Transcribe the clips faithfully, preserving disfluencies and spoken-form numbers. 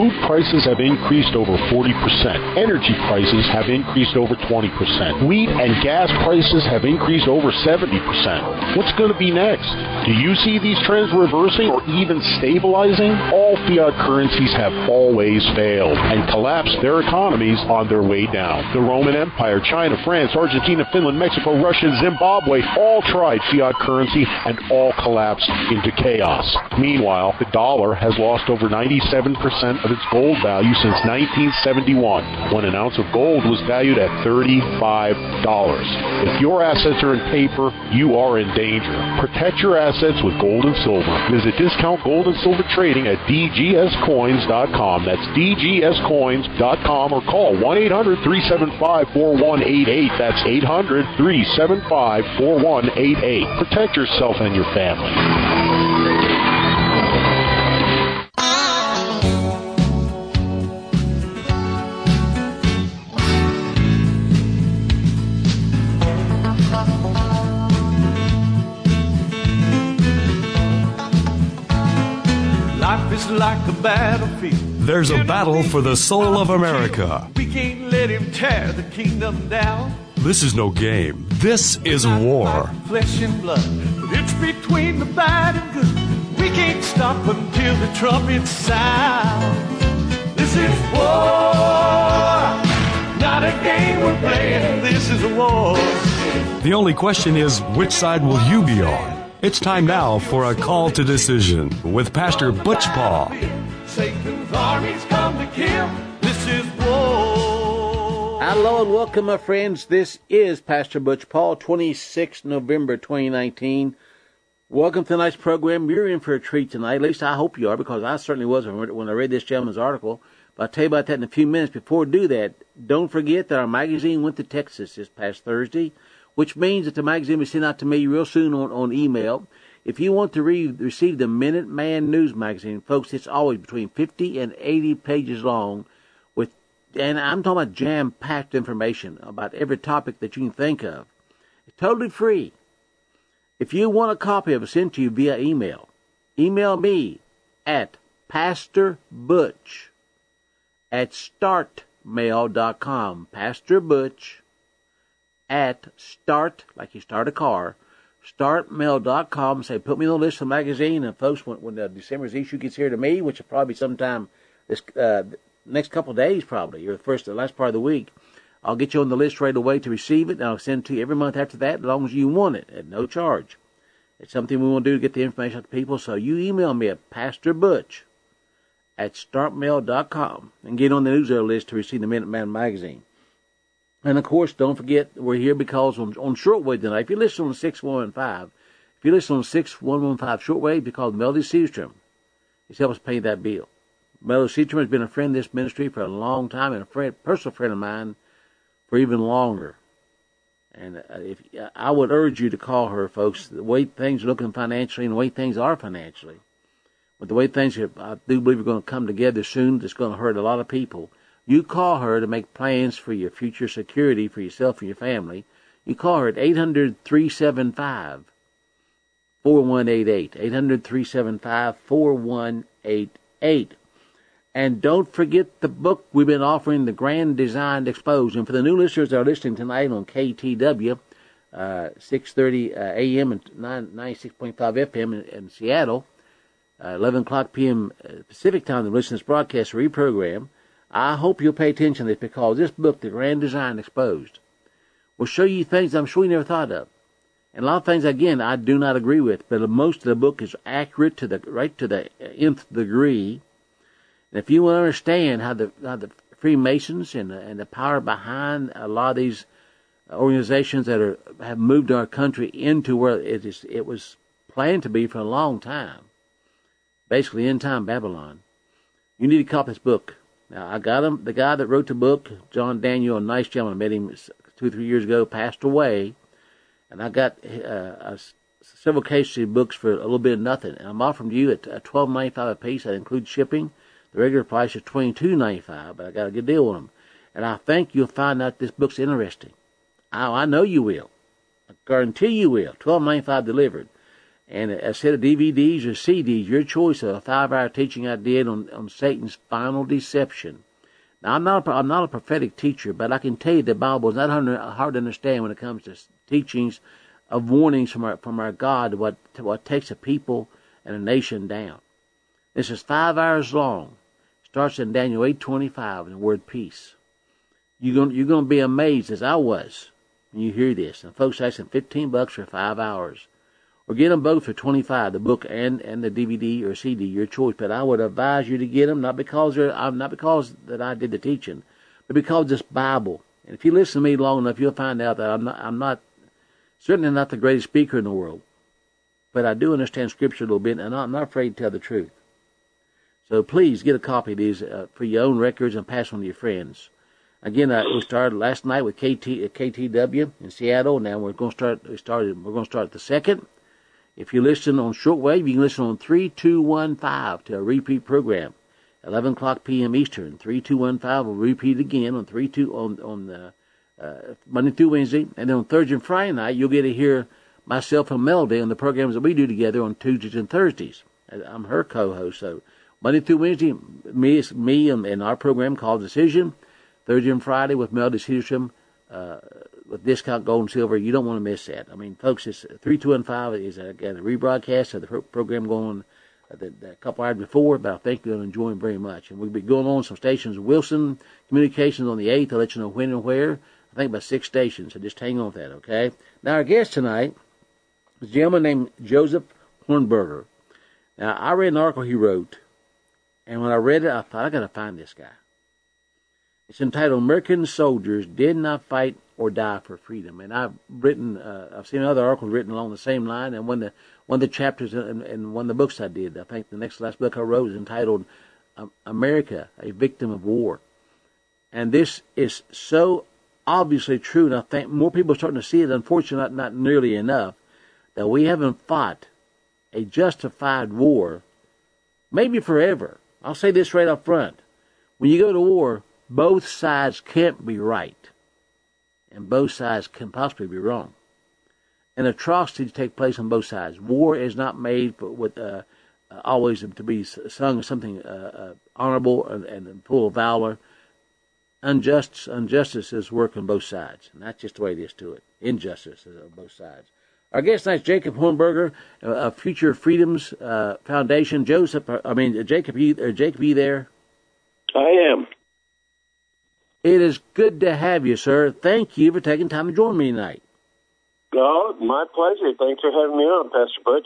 Food prices have increased over forty percent. Energy prices have increased over twenty percent. Wheat and gas prices have increased over seventy percent. What's going to be next? Do you see these trends reversing or even stabilizing? All fiat currencies have always failed and collapsed their economies on their way down. The Roman Empire, China, France, Argentina, Finland, Mexico, Russia, Zimbabwe all tried fiat currency and all collapsed into chaos. Meanwhile, the dollar has lost over ninety-seven percent of its gold value since nineteen seventy-one, when an ounce of gold was valued at thirty-five dollars. If your assets are in paper, you are in danger. Protect your assets with gold and silver. Visit Discount Gold and Silver Trading at d g s coins dot com. That's d g s coins dot com, or call one eight hundred three seven five four one eight eight. That's eight hundred three seven five four one eight eight. Protect yourself and your family. Like a battlefield. There's a battle for the soul of America. We can't let him tear the kingdom down. This is no game. This is war. Flesh and blood, but it's between the bad and good. We can't stop until the trumpet sounds. This is war, not a game we're playing. This is a war. The only question is, which side will you be on? It's time now for a call to decision with Pastor Butch Paul. Satan's armies come to kill. This is war. Hello and welcome, my friends. This is Pastor Butch Paul, twenty-sixth of November, twenty nineteen. Welcome to tonight's program. You're in for a treat tonight. At least I hope you are, because I certainly was when I read this gentleman's article. But I'll tell you about that in a few minutes. Before we do that, don't forget that our magazine went to Texas this past Thursday, which means that the magazine will be sent out to me real soon on, on email. If you want to read, receive the Minuteman News Magazine, folks, it's always between fifty and eighty pages long, with, and I'm talking about jam-packed information about every topic that you can think of. It's totally free. If you want a copy of it sent to you via email, email me at Pastor Butch at startmail dot com. Pastor Butch at start, like you start a car, startmail dot com. Say, put me on the list of the magazine. And folks, when, when uh, December's issue gets here to me, which will probably sometime this uh, next couple of days, probably, or the first, the last part of the week, I'll get you on the list right away to receive it, and I'll send it to you every month after that, as long as you want it, at no charge. It's something we want to do to get the information out to people. So you email me at Pastor Butch at startmail dot com and get on the newsletter list to receive the Minuteman magazine. And, of course, don't forget, we're here because on, on shortwave tonight, if you listen on six one five, if you listen on six one five shortwave, you call Melody Seastrom. He's helped us pay that bill. Melody Seastrom has been a friend of this ministry for a long time, and a friend, personal friend of mine for even longer. And uh, if I would urge you to call her, folks, the way things are looking financially and the way things are financially, but the way things are, I do believe are going to come together soon, that's going to hurt a lot of people. You call her to make plans for your future security for yourself and your family. You call her at eight hundred three seven five four one eight eight. eight hundred three seven five four one eight eight. And don't forget the book we've been offering, The Grand Design Explosion. For the new listeners that are listening tonight on K T W, uh, six thirty uh, A M and ninety-six point five F M in, in Seattle, uh, eleven o'clock P M Pacific time to listen to this broadcast reprogram. I hope you'll pay attention to this, because this book, The Grand Design Exposed, will show you things I'm sure you never thought of. And a lot of things, again, I do not agree with, but most of the book is accurate to the right to the nth degree. And if you want to understand how the how the Freemasons and the, and the power behind a lot of these organizations that are have moved our country into where it is it was planned to be for a long time, basically end time Babylon, you need to copy this book. Now, I got him, the guy that wrote the book, John Daniel, a nice gentleman, met him two, three years ago, passed away, and I got uh, a, several cases of books for a little bit of nothing, and I'm offering you at uh, twelve ninety-five a piece. That includes shipping. The regular price is twenty-two ninety-five, but I got a good deal on them, and I think you'll find out this book's interesting. I, I know you will. I guarantee you will. twelve ninety-five delivered. and a set of D V Ds or C Ds, your choice, of a five-hour teaching I did on, on Satan's final deception. Now, I'm not, a, I'm not a prophetic teacher, but I can tell you the Bible is not hard to understand when it comes to teachings of warnings from our, from our God, what, what takes a people and a nation down. This is five hours long. Starts in Daniel eight twenty-five in the word peace. You're going, you're going to be amazed, as I was, when you hear this. And folks asking fifteen bucks for five hours. Or get them both for twenty-five, the book and, and the D V D or C D, your choice. But I would advise you to get them, not because they're, not because that I did the teaching, but because it's Bible. And if you listen to me long enough, you'll find out that I'm not, I'm not, certainly not the greatest speaker in the world. But I do understand Scripture a little bit, and I'm not afraid to tell the truth. So please get a copy of these uh, for your own records and pass on to your friends. Again, uh, we started last night with K T, uh, K T W in Seattle. Now we're going to start. We started. We're going to start the second. If you listen on shortwave, you can listen on three two one five to a repeat program, eleven o'clock p.m. Eastern. three two one five will repeat again on three two on on uh, uh, Monday through Wednesday, and then on Thursday and Friday night you'll get to hear myself and Melody on the programs that we do together on Tuesdays and Thursdays. I'm her co-host, so Monday through Wednesday, me, me and, and our program called Decision. Thursday and Friday with Melody Cedarstrom, uh, with Discount Gold and Silver. You don't want to miss that. I mean, folks, it's three two one five is a, a rebroadcast of the pro- program going uh, the, the couple hours before, but I think you're going to enjoy them very much. And we'll be going on some stations. Wilson Communications on the eighth. I'll let you know when and where. I think about six stations, so just hang on with that, okay? Now, our guest tonight is a gentleman named Joseph Hornberger. Now, I read an article he wrote, and when I read it, I thought, I got to find this guy. It's entitled "American Soldiers Did Not Fight or Die for Freedom," and I've written, uh, I've seen other articles written along the same line. And one of the one of the chapters in, in one of the books I did, I think the next last book I wrote is entitled um, "America: A Victim of War," and this is so obviously true. And I think more people are starting to see it. Unfortunately, not, not nearly enough, that we haven't fought a justified war, maybe forever. I'll say this right up front: when you go to war, both sides can't be right, and both sides can possibly be wrong. And atrocities take place on both sides. War is not made for, with uh, uh, always to be sung as something uh, uh, honorable and, and full of valor. Unjust, injustices work on both sides, and that's just the way it is to it. Injustice is on both sides. Our guest tonight is Jacob Hornberger of Future Freedoms uh, Foundation. Joseph, I mean Jacob, you, or Jacob, you there? I am. It is good to have you, sir. Thank you for taking time to join me tonight. Oh, my pleasure. Thanks for having me on, Pastor Butch.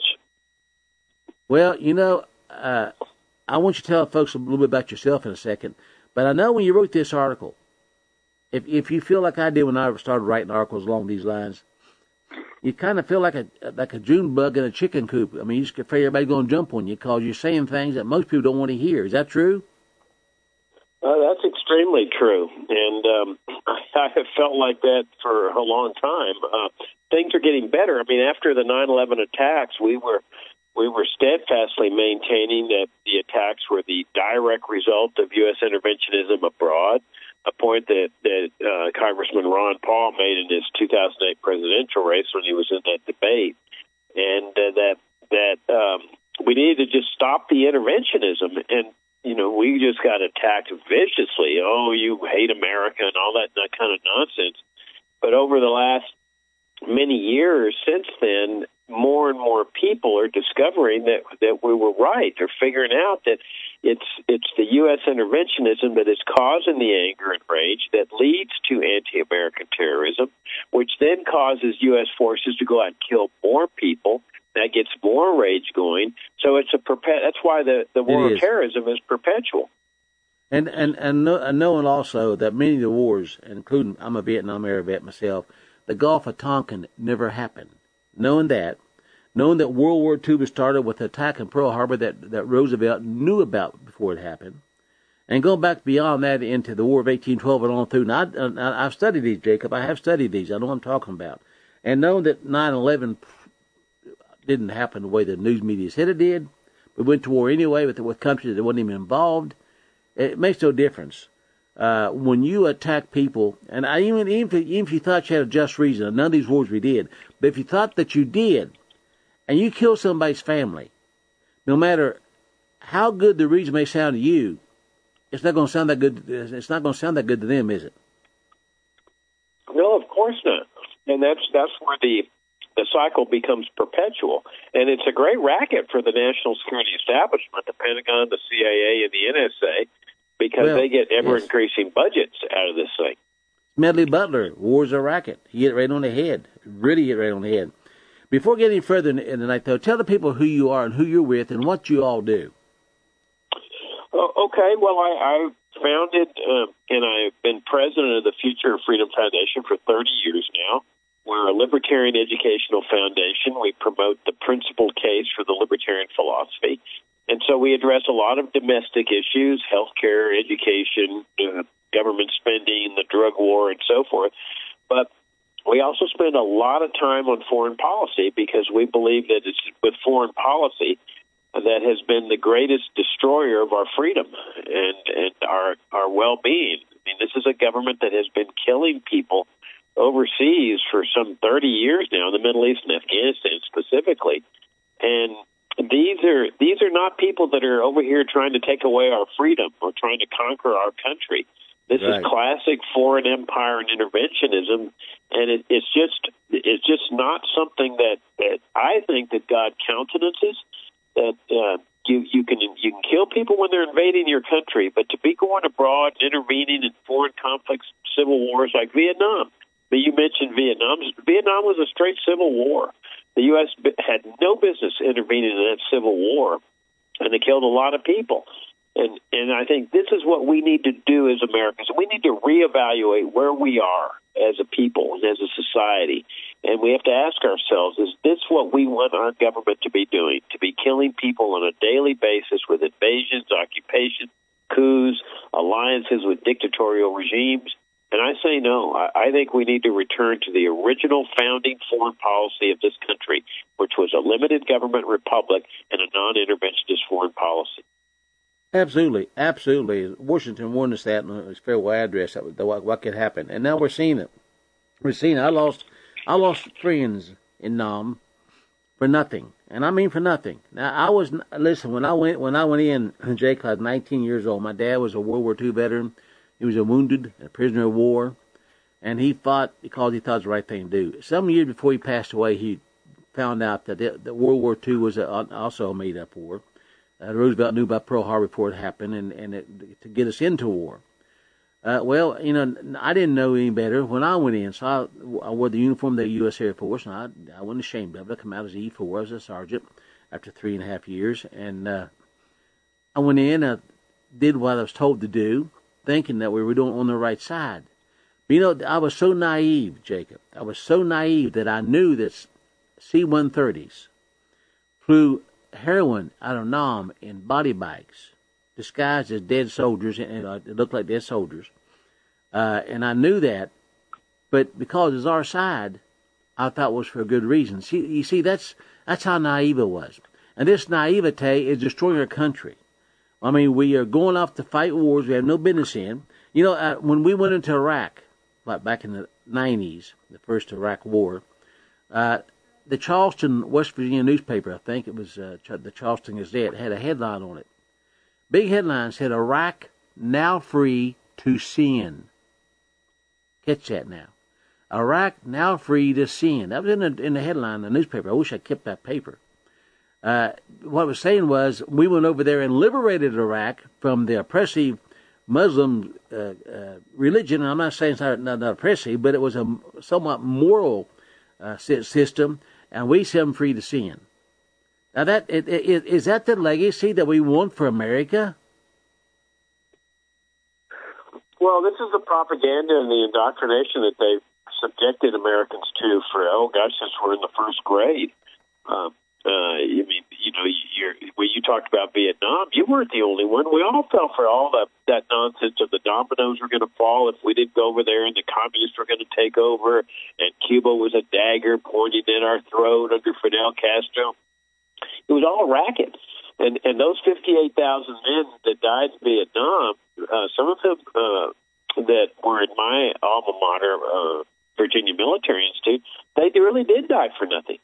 Well, you know, uh, I want you to tell folks a little bit about yourself in a second, but I know when you wrote this article, if if you feel like I did when I started writing articles along these lines, you kind of feel like a like a June bug in a chicken coop. I mean, you just afraid everybody's going to jump on you because you're saying things that most people don't want to hear. Is that true? Uh, that's extremely true, and um, I have felt like that for a long time. Uh, things are getting better. I mean, after the nine eleven attacks, we were we were steadfastly maintaining that the attacks were the direct result of U S interventionism abroad, a point that, that uh, Congressman Ron Paul made in his two thousand eight presidential race when he was in that debate, and uh, that that um, we needed to just stop the interventionism. And you know, we just got attacked viciously. Oh, you hate America and all that, that kind of nonsense. But over the last many years since then, more and more people are discovering that, that we were right. They're figuring out that it's it's the U S interventionism that is causing the anger and rage that leads to anti-American terrorism, which then causes U S forces to go out and kill more people. That gets more rage going. So it's a perpet. That's why the, the war of terrorism is perpetual. And and and, know, and knowing also that many of the wars, including I'm a Vietnam era vet myself, the Gulf of Tonkin never happened. Knowing that, knowing that World War Two was started with the attack in Pearl Harbor that, that Roosevelt knew about before it happened, and going back beyond that into the War of eighteen twelve and on through. Now, I, I've studied these, Jacob. I have studied these. I know what I'm talking about. And knowing that nine eleven didn't happen the way the news media said it did. We went to war anyway with, with countries that wasn't even involved. It makes no difference. Uh, when you attack people, and I even, even, if, even if you thought you had a just reason, none of these wars we did, but if you thought that you did, and you kill somebody's family, no matter how good the reason may sound to you, it's not going to sound that good. It's not going to sound that good to them, is it? No, of course not. And that's that's where the the cycle becomes perpetual. And it's a great racket for the national security establishment, the Pentagon, the C I A, and the N S A, because well, they get ever-increasing yes. budgets out of this thing. Medley Butler, war's a racket. He hit it right on the head. Really hit it right on the head. Before getting further in the night, though, tell the people who you are and who you're with and what you all do. Oh, okay, well, I, I founded uh, and I've been president of the Future of Freedom Foundation for thirty years now. We're a libertarian educational foundation. We promote the principled case for the libertarian philosophy. And so we address a lot of domestic issues, healthcare, education, uh, government spending, the drug war, and so forth. But we also spend a lot of time on foreign policy because we believe that it's with foreign policy that has been the greatest destroyer of our freedom and, and our, our well-being. I mean, this is a government that has been killing people overseas for some thirty years now, in the Middle East and Afghanistan specifically. And these are these are not people that are over here trying to take away our freedom or trying to conquer our country. This right. is classic foreign empire and interventionism, and it, it's just it's just not something that, that I think that God countenances. That uh, you you can you can kill people when they're invading your country, but to be going abroad, intervening in foreign conflicts, civil wars like Vietnam. But you mentioned Vietnam. Vietnam was a straight civil war. The U S had no business intervening in that civil war, and they killed a lot of people. And and I think this is what we need to do as Americans. We need to reevaluate where we are as a people and as a society. And we have to ask ourselves, is this what we want our government to be doing, to be killing people on a daily basis with invasions, occupation, coups, alliances with dictatorial regimes? And I say no. I, I think we need to return to the original founding foreign policy of this country, which was a limited government republic and a non-interventionist foreign policy. Absolutely, absolutely. Washington warned us that in his farewell address, that what, what could happen. And now we're seeing it. We're seeing it. I lost, I lost friends in Nam for nothing, and I mean for nothing. Now I was listen when I went when I went in, Jake, I was nineteen years old. My dad was a World War Two veteran. He was a wounded, a prisoner of war, and he fought because he thought it was the right thing to do. Some years before he passed away, he found out that, it, that World War Two was a, also a made-up war. Uh, Roosevelt knew about Pearl Harbor before it happened, and, and it, to get us into war. Uh, well, you know, I didn't know any better when I went in, so I, I wore the uniform of the U S Air Force, and I, I wasn't ashamed of it. I come out as E four as a sergeant after three and a half years, and uh, I went in, I did what I was told to do, thinking that we were doing on the right side. But, you know, I was so naive, Jacob. I was so naive that I knew that C one thirties flew heroin out of Nam in body bags, disguised as dead soldiers, and uh, it looked like dead soldiers. Uh, and I knew that, but because it's our side, I thought it was for a good reason. See, you see, that's that's how naive it was. And this naivete is destroying our country. I mean, we are going off to fight wars we have no business in. You know, uh, when we went into Iraq, like back in the nineties, the first Iraq war, uh, the Charleston, West Virginia newspaper, I think it was uh, the Charleston Gazette, had a headline on it. Big headline said, Iraq now free to sin. Catch that now. Iraq now free to sin. That was in the, in the headline in the newspaper. I wish I kept that paper. Uh, what it was saying was we went over there and liberated Iraq from the oppressive Muslim uh, uh, religion. And I'm not saying it's not, not, not oppressive, but it was a somewhat moral uh, system, and we set them free to sin. Now, that it, it, is that the legacy that we want for America? Well, this is the propaganda and the indoctrination that they've subjected Americans to for, oh, gosh, since we're in the first grade. Um, Uh, I mean, you know, you're, when you talked about Vietnam, you weren't the only one. We all fell for all that, that nonsense of the dominoes were going to fall if we didn't go over there and the communists were going to take over and Cuba was a dagger pointing in our throat under Fidel Castro. It was all a racket. And, and those fifty-eight thousand men that died in Vietnam, uh, some of them uh, that were in my alma mater, uh, Virginia Military Institute, they really did die for nothing.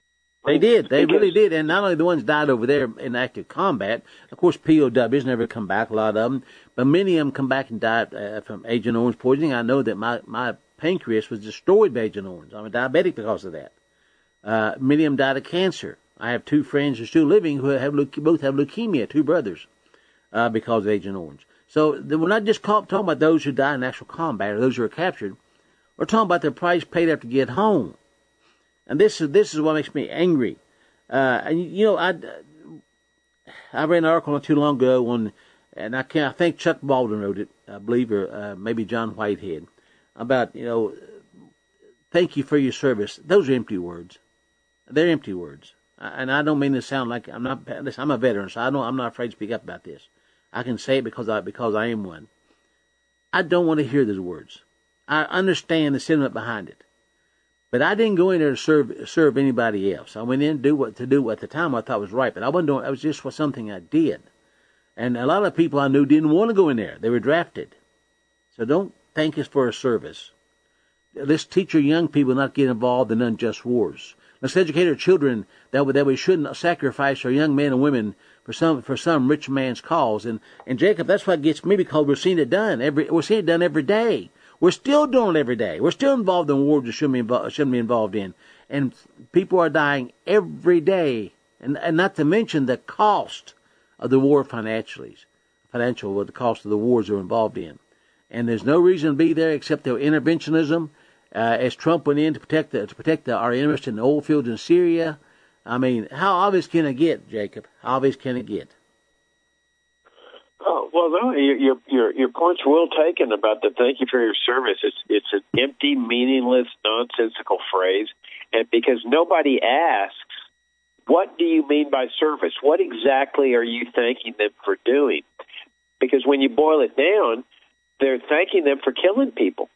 They did. They really did. And not only the ones died over there in active combat, of course, P O Ws never come back, a lot of them, but many of them come back and died uh, from Agent Orange poisoning. I know that my, my pancreas was destroyed by Agent Orange. I'm a diabetic because of that. Uh, many of them died of cancer. I have two friends who are still living who have both have leukemia, two brothers, uh, because of Agent Orange. So we're not just talking about those who died in actual combat or those who are captured. We're talking about the price paid after to get home. And this is this is what makes me angry. Uh, and you know, I I read an article not too long ago on, and I can I think Chuck Baldwin wrote it, I believe, or uh, maybe John Whitehead, about you know, thank you for your service. Those are empty words. They're empty words, and I don't mean to sound like I'm not. I'm a veteran, so I don't. I'm not afraid to speak up about this. I can say it because I because I am one. I don't want to hear those words. I understand the sentiment behind it. But I didn't go in there to serve serve anybody else. I went in to do what to do what at the time I thought was right, but I wasn't doing. It was just for something I did, and a lot of people I knew didn't want to go in there. They were drafted, so don't thank us for a service. Let's teach our young people not to get involved in unjust wars. Let's educate our children that we, that we shouldn't sacrifice our young men and women for some for some rich man's cause. And and Jacob, that's what gets me, because we're seeing it done every we're seeing it done every day. We're still doing it every day. We're still involved in wars that shouldn't be, invo- shouldn't be involved in. And people are dying every day. And, and not to mention the cost of the war financially. Financial, what the cost of the wars they're involved in. And there's no reason to be there except their interventionism. Uh, as Trump went in to protect the, to protect the, our interests in the oil fields in Syria. I mean, how obvious can it get, Jacob? How obvious can it get? Oh, well, no, your your your point's well taken about the thank you for your service. It's it's an empty, meaningless, nonsensical phrase, and because nobody asks, what do you mean by service? What exactly are you thanking them for doing? Because when you boil it down, they're thanking them for killing people,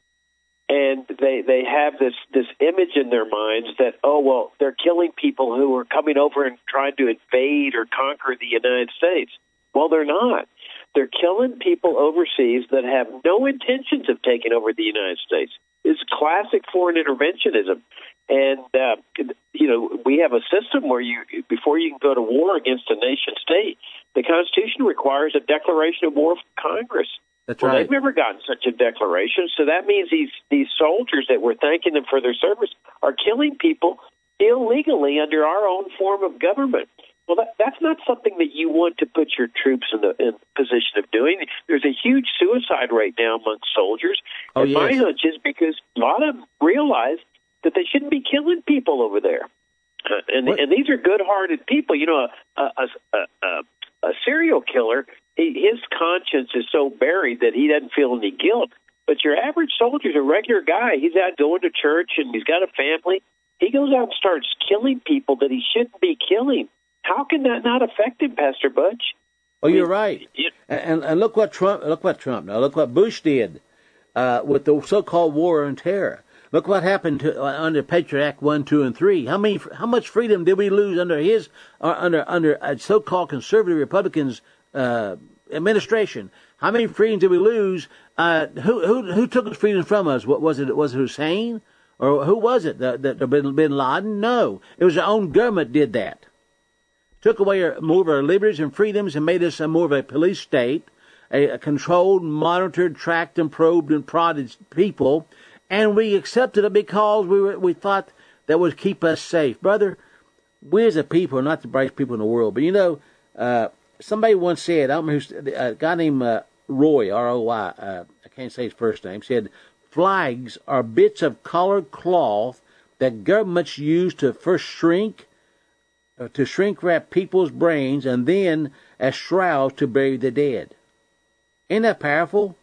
and they they have this this image in their minds that, oh well, they're killing people who are coming over and trying to invade or conquer the United States. Well, they're not. They're killing people overseas that have no intentions of taking over the United States. It's classic foreign interventionism. And, uh, you know, we have a system where you, before you can go to war against a nation state, the Constitution requires a declaration of war from Congress. That's well, right. They've never gotten such a declaration. So that means these, these soldiers that we're thanking them for their service are killing people illegally under our own form of government. Well, that, that's not something that you want to put your troops in the in position of doing. There's a huge suicide rate now amongst soldiers. Oh, and yes. my hunch is because a lot of them realize that they shouldn't be killing people over there. Uh, and, and these are good-hearted people. You know, a, a, a, a, a serial killer, he, his conscience is so buried that he doesn't feel any guilt. But your average soldier is a regular guy. He's out going to church, and he's got a family. He goes out and starts killing people that he shouldn't be killing. How can that not affect him, Pastor Butch? Oh, you're right. And, and look what Trump, look what Trump, now look what Bush did uh, with the so-called war on terror. Look what happened to, uh, under Patriot Act one, two, and three. How many, how much freedom did we lose under his, uh, under under a so-called conservative Republicans uh, administration? How many freedoms did we lose? Uh, who who who took his freedom from us? What was it? Was it Hussein, or who was it? The, the, the Bin, Bin Laden? No, it was our own government did that. Took away our, more of our liberties and freedoms and made us a more of a police state, a, a controlled, monitored, tracked, and probed and prodded people, and we accepted it because we were, we thought that would keep us safe. Brother, we as a people are not the brightest people in the world, but you know, uh, somebody once said, I don't remember who's, a guy named uh, Roy, R O Y, uh, I can't say his first name, said, flags are bits of colored cloth that governments use to first shrink, to shrink wrap people's brains, and then as shrouds to bury the dead. Ain't that powerful?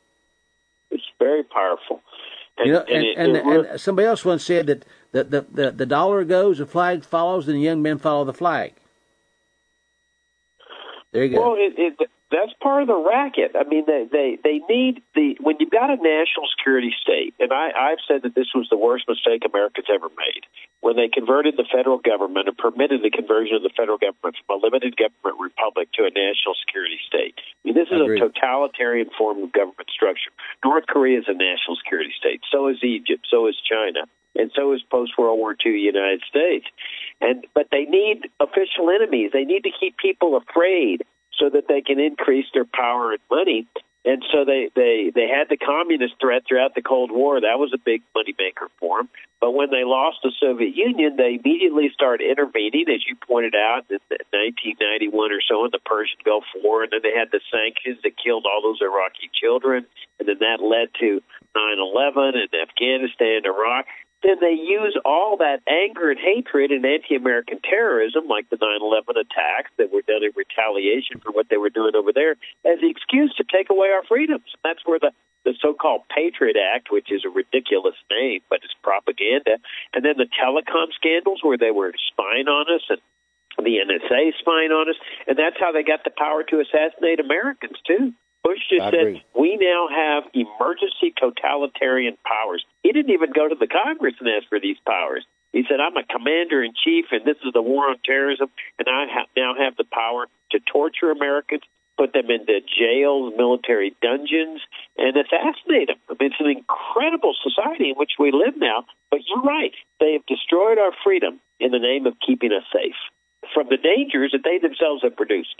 It's very powerful. And, you know, and, and, it, and, it, and, and somebody else once said that the, the, the, the dollar goes, the flag follows, and the young men follow the flag. There you go. Well, it, it, that's part of the racket. I mean, they, they, they need the, when you've got a national security state, and I, I've said that this was the worst mistake America's ever made, when they converted the federal government and permitted the conversion of the federal government from a limited government republic to a national security state. I mean, this is a totalitarian form of government structure. North Korea is a national security state. So is Egypt. So is China. And so is post-World War Two United States. And but they need official enemies. They need to keep people afraid so that they can increase their power and money. And so they, they, they had the communist threat throughout the Cold War. That was a big moneymaker for them. But when they lost the Soviet Union, they immediately started intervening, as you pointed out, in nineteen ninety-one or so in the Persian Gulf War. And then they had the sanctions that killed all those Iraqi children. And then that led to nine eleven and Afghanistan, Iraq. Then they use all that anger and hatred and anti-American terrorism, like the nine eleven attacks that were done in retaliation for what they were doing over there, as the excuse to take away our freedoms. That's where the, the so-called Patriot Act, which is a ridiculous name, but it's propaganda, and then the telecom scandals where they were spying on us and the N S A spying on us, and that's how they got the power to assassinate Americans, too. Bush just said, we now have emergency totalitarian powers. He didn't even go to the Congress and ask for these powers. He said, I'm a commander-in-chief, and this is the war on terrorism, and I ha- now have the power to torture Americans, put them into jails, military dungeons, and assassinate them. I mean, it's an incredible society in which we live now. But you're right. They have destroyed our freedom in the name of keeping us safe from the dangers that they themselves have produced.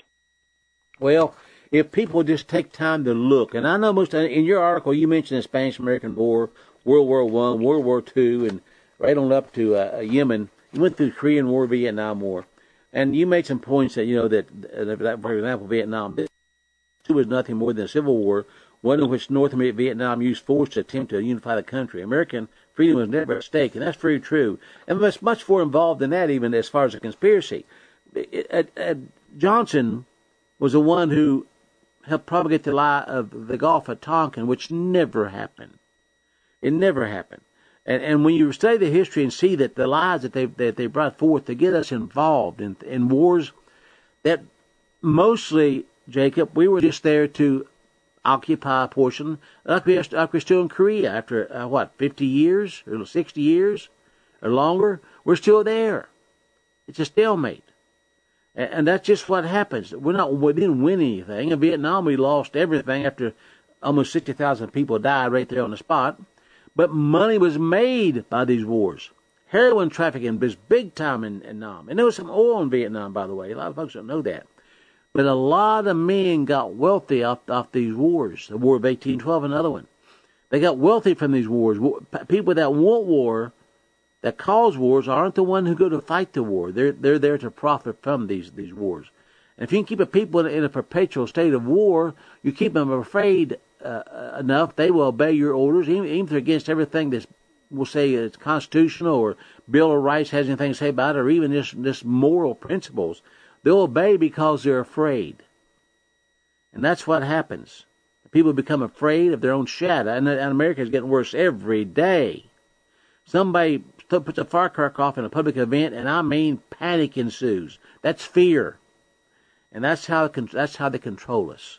Well, if people just take time to look, and I know most in your article you mentioned the Spanish-American War, World War One, World War Two, and right on up to uh, Yemen. You went through the Korean War, Vietnam War, and you made some points that you know that, that for example, Vietnam this was nothing more than a civil war, one in which North American Vietnam used force to attempt to unify the country. American freedom was never at stake, and that's very true. And there's much more involved than that, even as far as a conspiracy. It, it, it, Johnson was the one who helped propagate the lie of the Gulf of Tonkin, which never happened. It never happened. And and when you study the history and see that the lies that they that they brought forth to get us involved in in wars, that mostly, Jacob, we were just there to occupy a portion, like we're, like we're still in Korea after, uh, what, fifty years or sixty years or longer? We're still there. It's a stalemate. And that's just what happens. We're not, we didn't win anything. In Vietnam, we lost everything after almost sixty thousand people died right there on the spot. But money was made by these wars. Heroin trafficking was big time in Vietnam. And there was some oil in Vietnam, by the way. A lot of folks don't know that. But a lot of men got wealthy off, off these wars. The War of eighteen twelve, another one. They got wealthy from these wars. People that want war, that cause wars, aren't the one who go to fight the war. They're they're there to profit from these, these wars. And if you can keep a people in, in a perpetual state of war, you keep them afraid uh, enough, they will obey your orders, even, even if they're against everything that's, we'll say, it's constitutional or Bill of Rights has anything to say about it, or even just, just moral principles. They'll obey because they're afraid. And that's what happens. People become afraid of their own shadow, and, and America is getting worse every day. Somebody puts a firecracker off in a public event, and I mean panic ensues. That's fear, and that's how that's how they control us.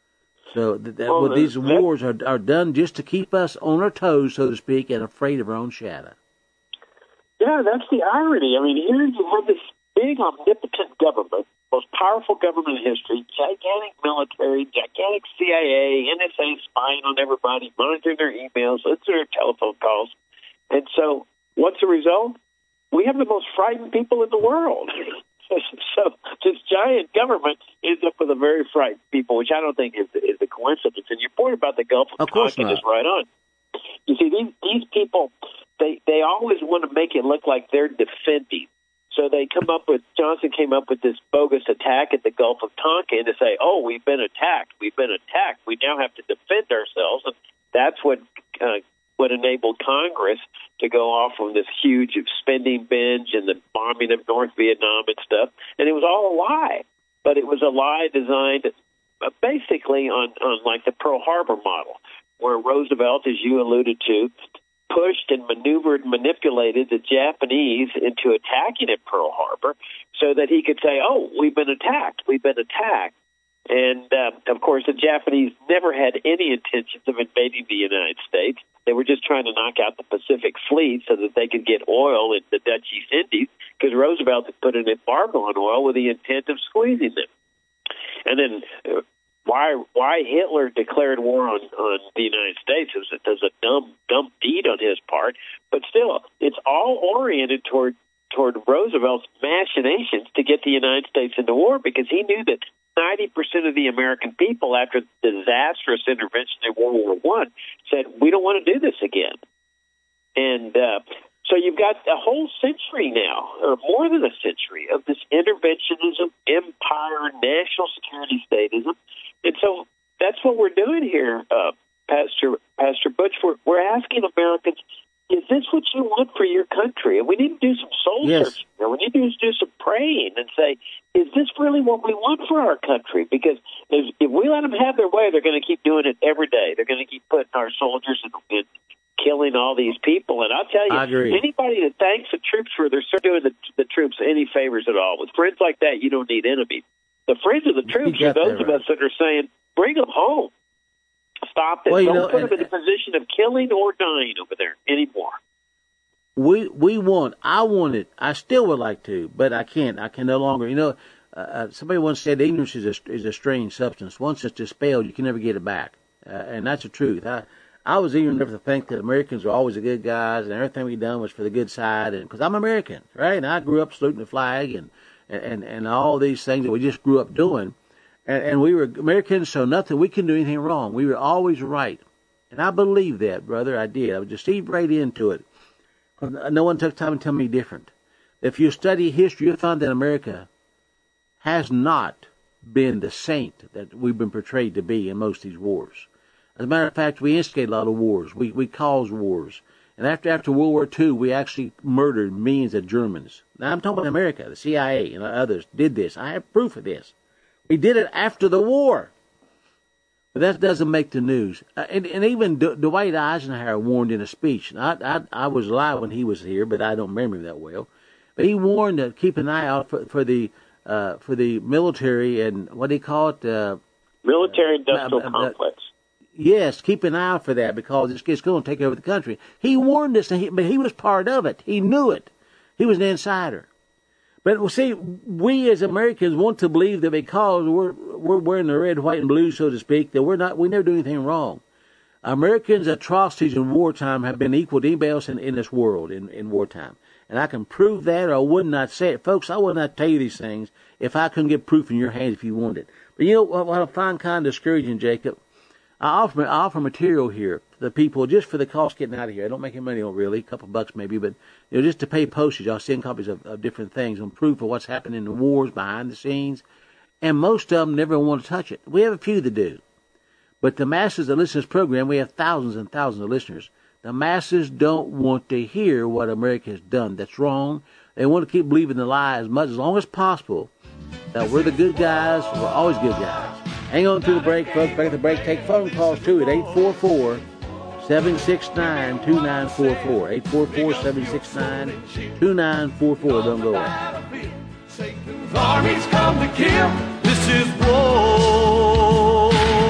So that, that, well, well, these wars are are done just to keep us on our toes, so to speak, and afraid of our own shadow. Yeah, that's the irony. I mean, here you have this big, omnipotent government, most powerful government in history, gigantic military, gigantic C I A, N S A spying on everybody, monitoring their emails, listening to their telephone calls, and so. What's the result? We have the most frightened people in the world. So this giant government ends up with a very frightened people, which I don't think is, is a coincidence. And your point about the Gulf of Tonkin is right on. You see, these, these people, they, they always want to make it look like they're defending. So they come up with, Johnson came up with this bogus attack at the Gulf of Tonkin to say, oh, we've been attacked. We've been attacked. We now have to defend ourselves. And that's what uh, what enabled Congress to go off on this huge spending binge and the bombing of North Vietnam and stuff. And it was all a lie. But it was a lie designed basically on, on like the Pearl Harbor model, where Roosevelt, as you alluded to, pushed and maneuvered and manipulated the Japanese into attacking at Pearl Harbor so that he could say, oh, we've been attacked, we've been attacked. And, uh, of course, the Japanese never had any intentions of invading the United States. They were just trying to knock out the Pacific Fleet so that they could get oil in the Dutch East Indies, because Roosevelt had put an embargo on oil with the intent of squeezing them. And then uh, why why Hitler declared war on, on the United States was, was a dumb, dumb deed on his part. But still, it's all oriented toward toward Roosevelt's machinations to get the United States into war, because he knew that ninety percent of the American people, after the disastrous intervention in World War One, said, we don't want to do this again. And uh, so you've got a whole century now, or more than a century, of this interventionism, empire, national security statism. And so that's what we're doing here, uh, Pastor Pastor Butch. We're, we're asking Americans, is this what you want for your country? And we need to do some soul Yes. searching. Or we need to do some praying and say, is this really what we want for our country? Because if, if we let them have their way, they're going to keep doing it every day. They're going to keep putting our soldiers in, in killing all these people. And I'll tell you, I agree. anybody that thanks the troops for their doing the, the troops any favors at all. With friends like that, you don't need enemies. The friends of the troops You are got those that of us that are saying, bring them home. Stop it. Well, you Don't know, put and- them in a position of killing or dying over there anymore. We we want. I want it. I still would like to, but I can't. I can no longer. You know, uh, somebody once said ignorance is a, is a strange substance. Once it's dispelled, you can never get it back, uh, and that's the truth. I I was ignorant enough to think that Americans were always the good guys, and everything we done was for the good side, and because I'm American, right? And I grew up saluting the flag, and and and all these things that we just grew up doing, and, and we were Americans, so nothing we couldn't do anything wrong. We were always right, and I believe that, brother. I did. I was deceived right into it. No one took time to tell me different. If you study history, you'll find that America has not been the saint that we've been portrayed to be in most of these wars. As a matter of fact, we instigate a lot of wars. We we cause wars. And after after World War Two, we actually murdered millions of Germans. Now, I'm talking about America. The C I A and others did this. I have proof of this. We did it after the war. But that doesn't make the news. Uh, and, and even D- Dwight Eisenhower warned in a speech. And I, I, I was alive when he was here, but I don't remember him that well. But he warned to keep an eye out for, for the uh, for the military and what do you call it? Uh, Military-industrial uh, uh, complex. Yes, keep an eye out for that because it's, it's going to take over the country. He warned us, and he, but he was part of it. He knew it. He was an insider. But well, see, we as Americans want to believe that because we're we're wearing the red, white, and blue, so to speak, that we're not. We never do anything wrong. Americans' atrocities in wartime have been equal to anybody else in, in this world in, in wartime, and I can prove that, or I would not say it, folks. I would not tell you these things if I couldn't get proof in your hands if you wanted. But you know what, what I find kind of discouraging, Jacob. I offer I offer material here to the people just for the cost getting out of here. I don't make any money on it really, a couple bucks maybe, but you know, just to pay postage. I'll send copies of, of different things on proof of what's happening in the wars behind the scenes, and most of them never want to touch it. We have a few that do, but the masses that listen to this program, we have thousands and thousands of listeners. The masses don't want to hear what America has done. That's wrong. They want to keep believing the lie as much as long as possible. That we're the good guys. We're always good guys. Hang on to the break, folks. Back at the break. Take phone calls, too, at eight four four, seven six nine, two nine four four. eight four four, seven six nine, two nine four four. Don't go away. Satan's armies come to kill. This is war.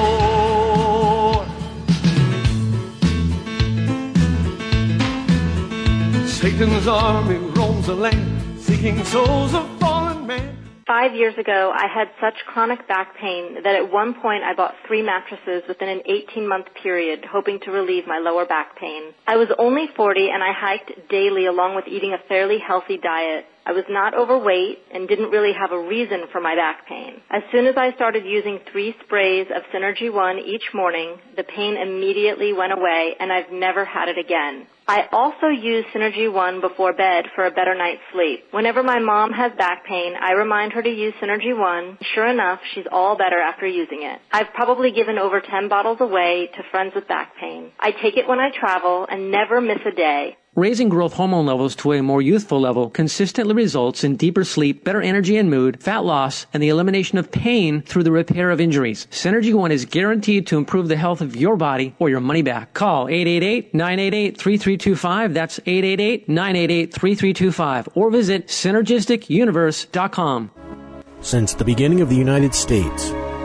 Satan's army roams the land, seeking souls of fallen man. Five years ago, I had such chronic back pain that at one point I bought three mattresses within an eighteen-month period, hoping to relieve my lower back pain. I was only forty, and I hiked daily along with eating a fairly healthy diet. I was not overweight and didn't really have a reason for my back pain. As soon as I started using three sprays of Synergy One each morning, the pain immediately went away, and I've never had it again. I also use Synergy One before bed for a better night's sleep. Whenever my mom has back pain, I remind her to use Synergy One. Sure enough, she's all better after using it. I've probably given over ten bottles away to friends with back pain. I take it when I travel and never miss a day. Raising growth hormone levels to a more youthful level consistently results in deeper sleep, better energy and mood, fat loss, and the elimination of pain through the repair of injuries. Synergy One is guaranteed to improve the health of your body or your money back. Call eight eight eight, nine eight eight, three three two five. That's eight eight eight, nine eight eight, three three two five. Or visit synergistic universe dot com. Since the beginning of the United States,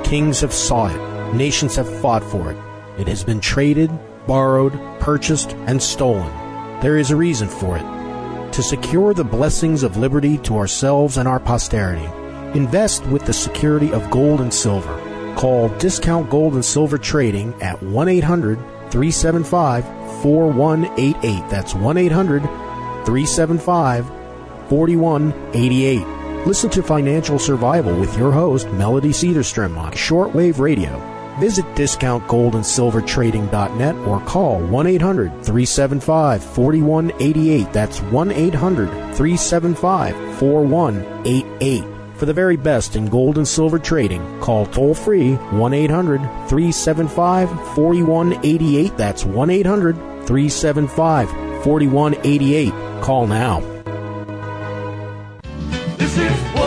Kings have sought it. Nations have fought for it. It has been traded, borrowed, purchased, and stolen. There is a reason for it. To secure the blessings of liberty to ourselves and our posterity, invest with the security of gold and silver. Call Discount Gold and Silver Trading at one eight hundred, three seven five, four one eight eight. That's one eight hundred, three seven five, four one eight eight. Listen to Financial Survival with your host, Melody Cedarstrom, on shortwave radio. Visit discount gold and silver trading dot net or call one eight hundred, three seven five, four one eight eight. That's one eight hundred, three seven five, four one eight eight. For the very best in gold and silver trading, call toll-free one eight hundred, three seven five, four one eight eight. That's one eight hundred, three seven five, four one eight eight. Call now. This is war,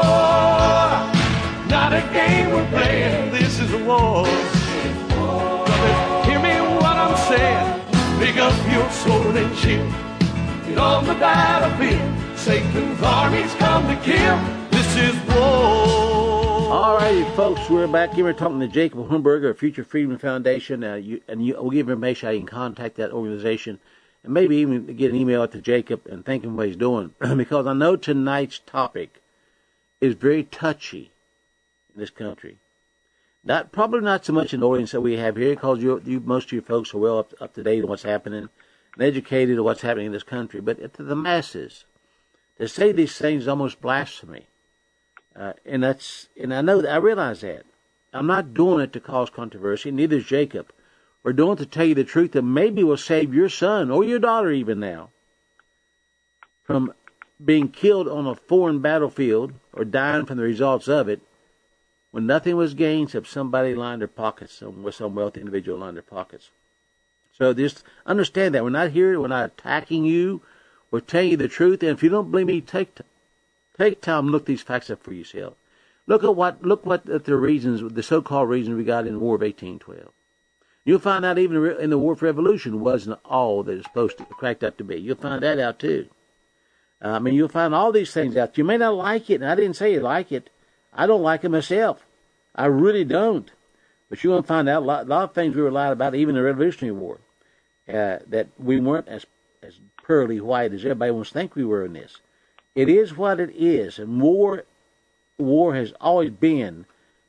not a game we're playing. This is a war. Brother, hear me what I'm saying. Pick up your sword and shield. Get on the battlefield. Satan's armies come to kill. This is war. All righty, folks, we're back here. We're talking to Jacob Hornberger of Future Freedom Foundation, uh, you, and you, we'll give information how you can contact that organization, and maybe even get an email out to Jacob and thank him for what he's doing, because I know tonight's topic is very touchy in this country. Not probably not so much in the audience that we have here, because you, you most of you folks are well up, up to date on what's happening and educated on what's happening in this country, but to the masses, to say these things is almost blasphemy. Uh, and that's, and I know that, I realize that. I'm not doing it to cause controversy, neither is Jacob. We're doing it to tell you the truth that maybe will save your son or your daughter even now from being killed on a foreign battlefield or dying from the results of it when nothing was gained except somebody lined their pockets, some, some wealthy individual lined their pockets. So just understand that. We're not here, we're not attacking you. We're telling you the truth. And if you don't believe me, take time. Take time and look these facts up for yourself. Look at what look what at the reasons, the so-called reasons we got in the War of eighteen twelve. You'll find out even in the War of Revolution wasn't all that it's supposed to cracked up to be. You'll find that out too. Uh, I mean, you'll find all these things out. You may not like it, and I didn't say you like it. I don't like it myself. I really don't. But you're going to find out a lot, a lot of things we were lied about, even in the Revolutionary War, uh, that we weren't as as pearly white as everybody wants to think we were in this. It is what it is, and war, war has always been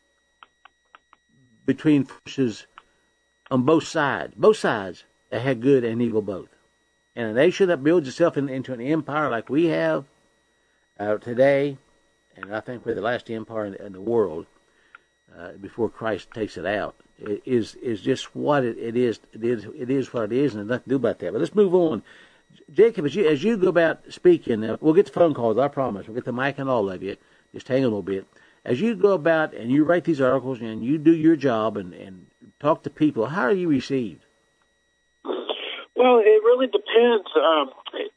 between forces on both sides. Both sides that had good and evil both. And a nation that builds itself in, into an empire like we have uh, today, and I think we're the last empire in, in the world uh, before Christ takes it out, it is is just what it, it is. It is it is what it is, and there's nothing to do about that. But let's move on. Jacob, as you, as you go about speaking, uh, we'll get the phone calls, I promise. We'll get the mic and all of you. Just hang a little bit. As you go about and you write these articles and you do your job and, and talk to people, how are you received? Well, it really depends um,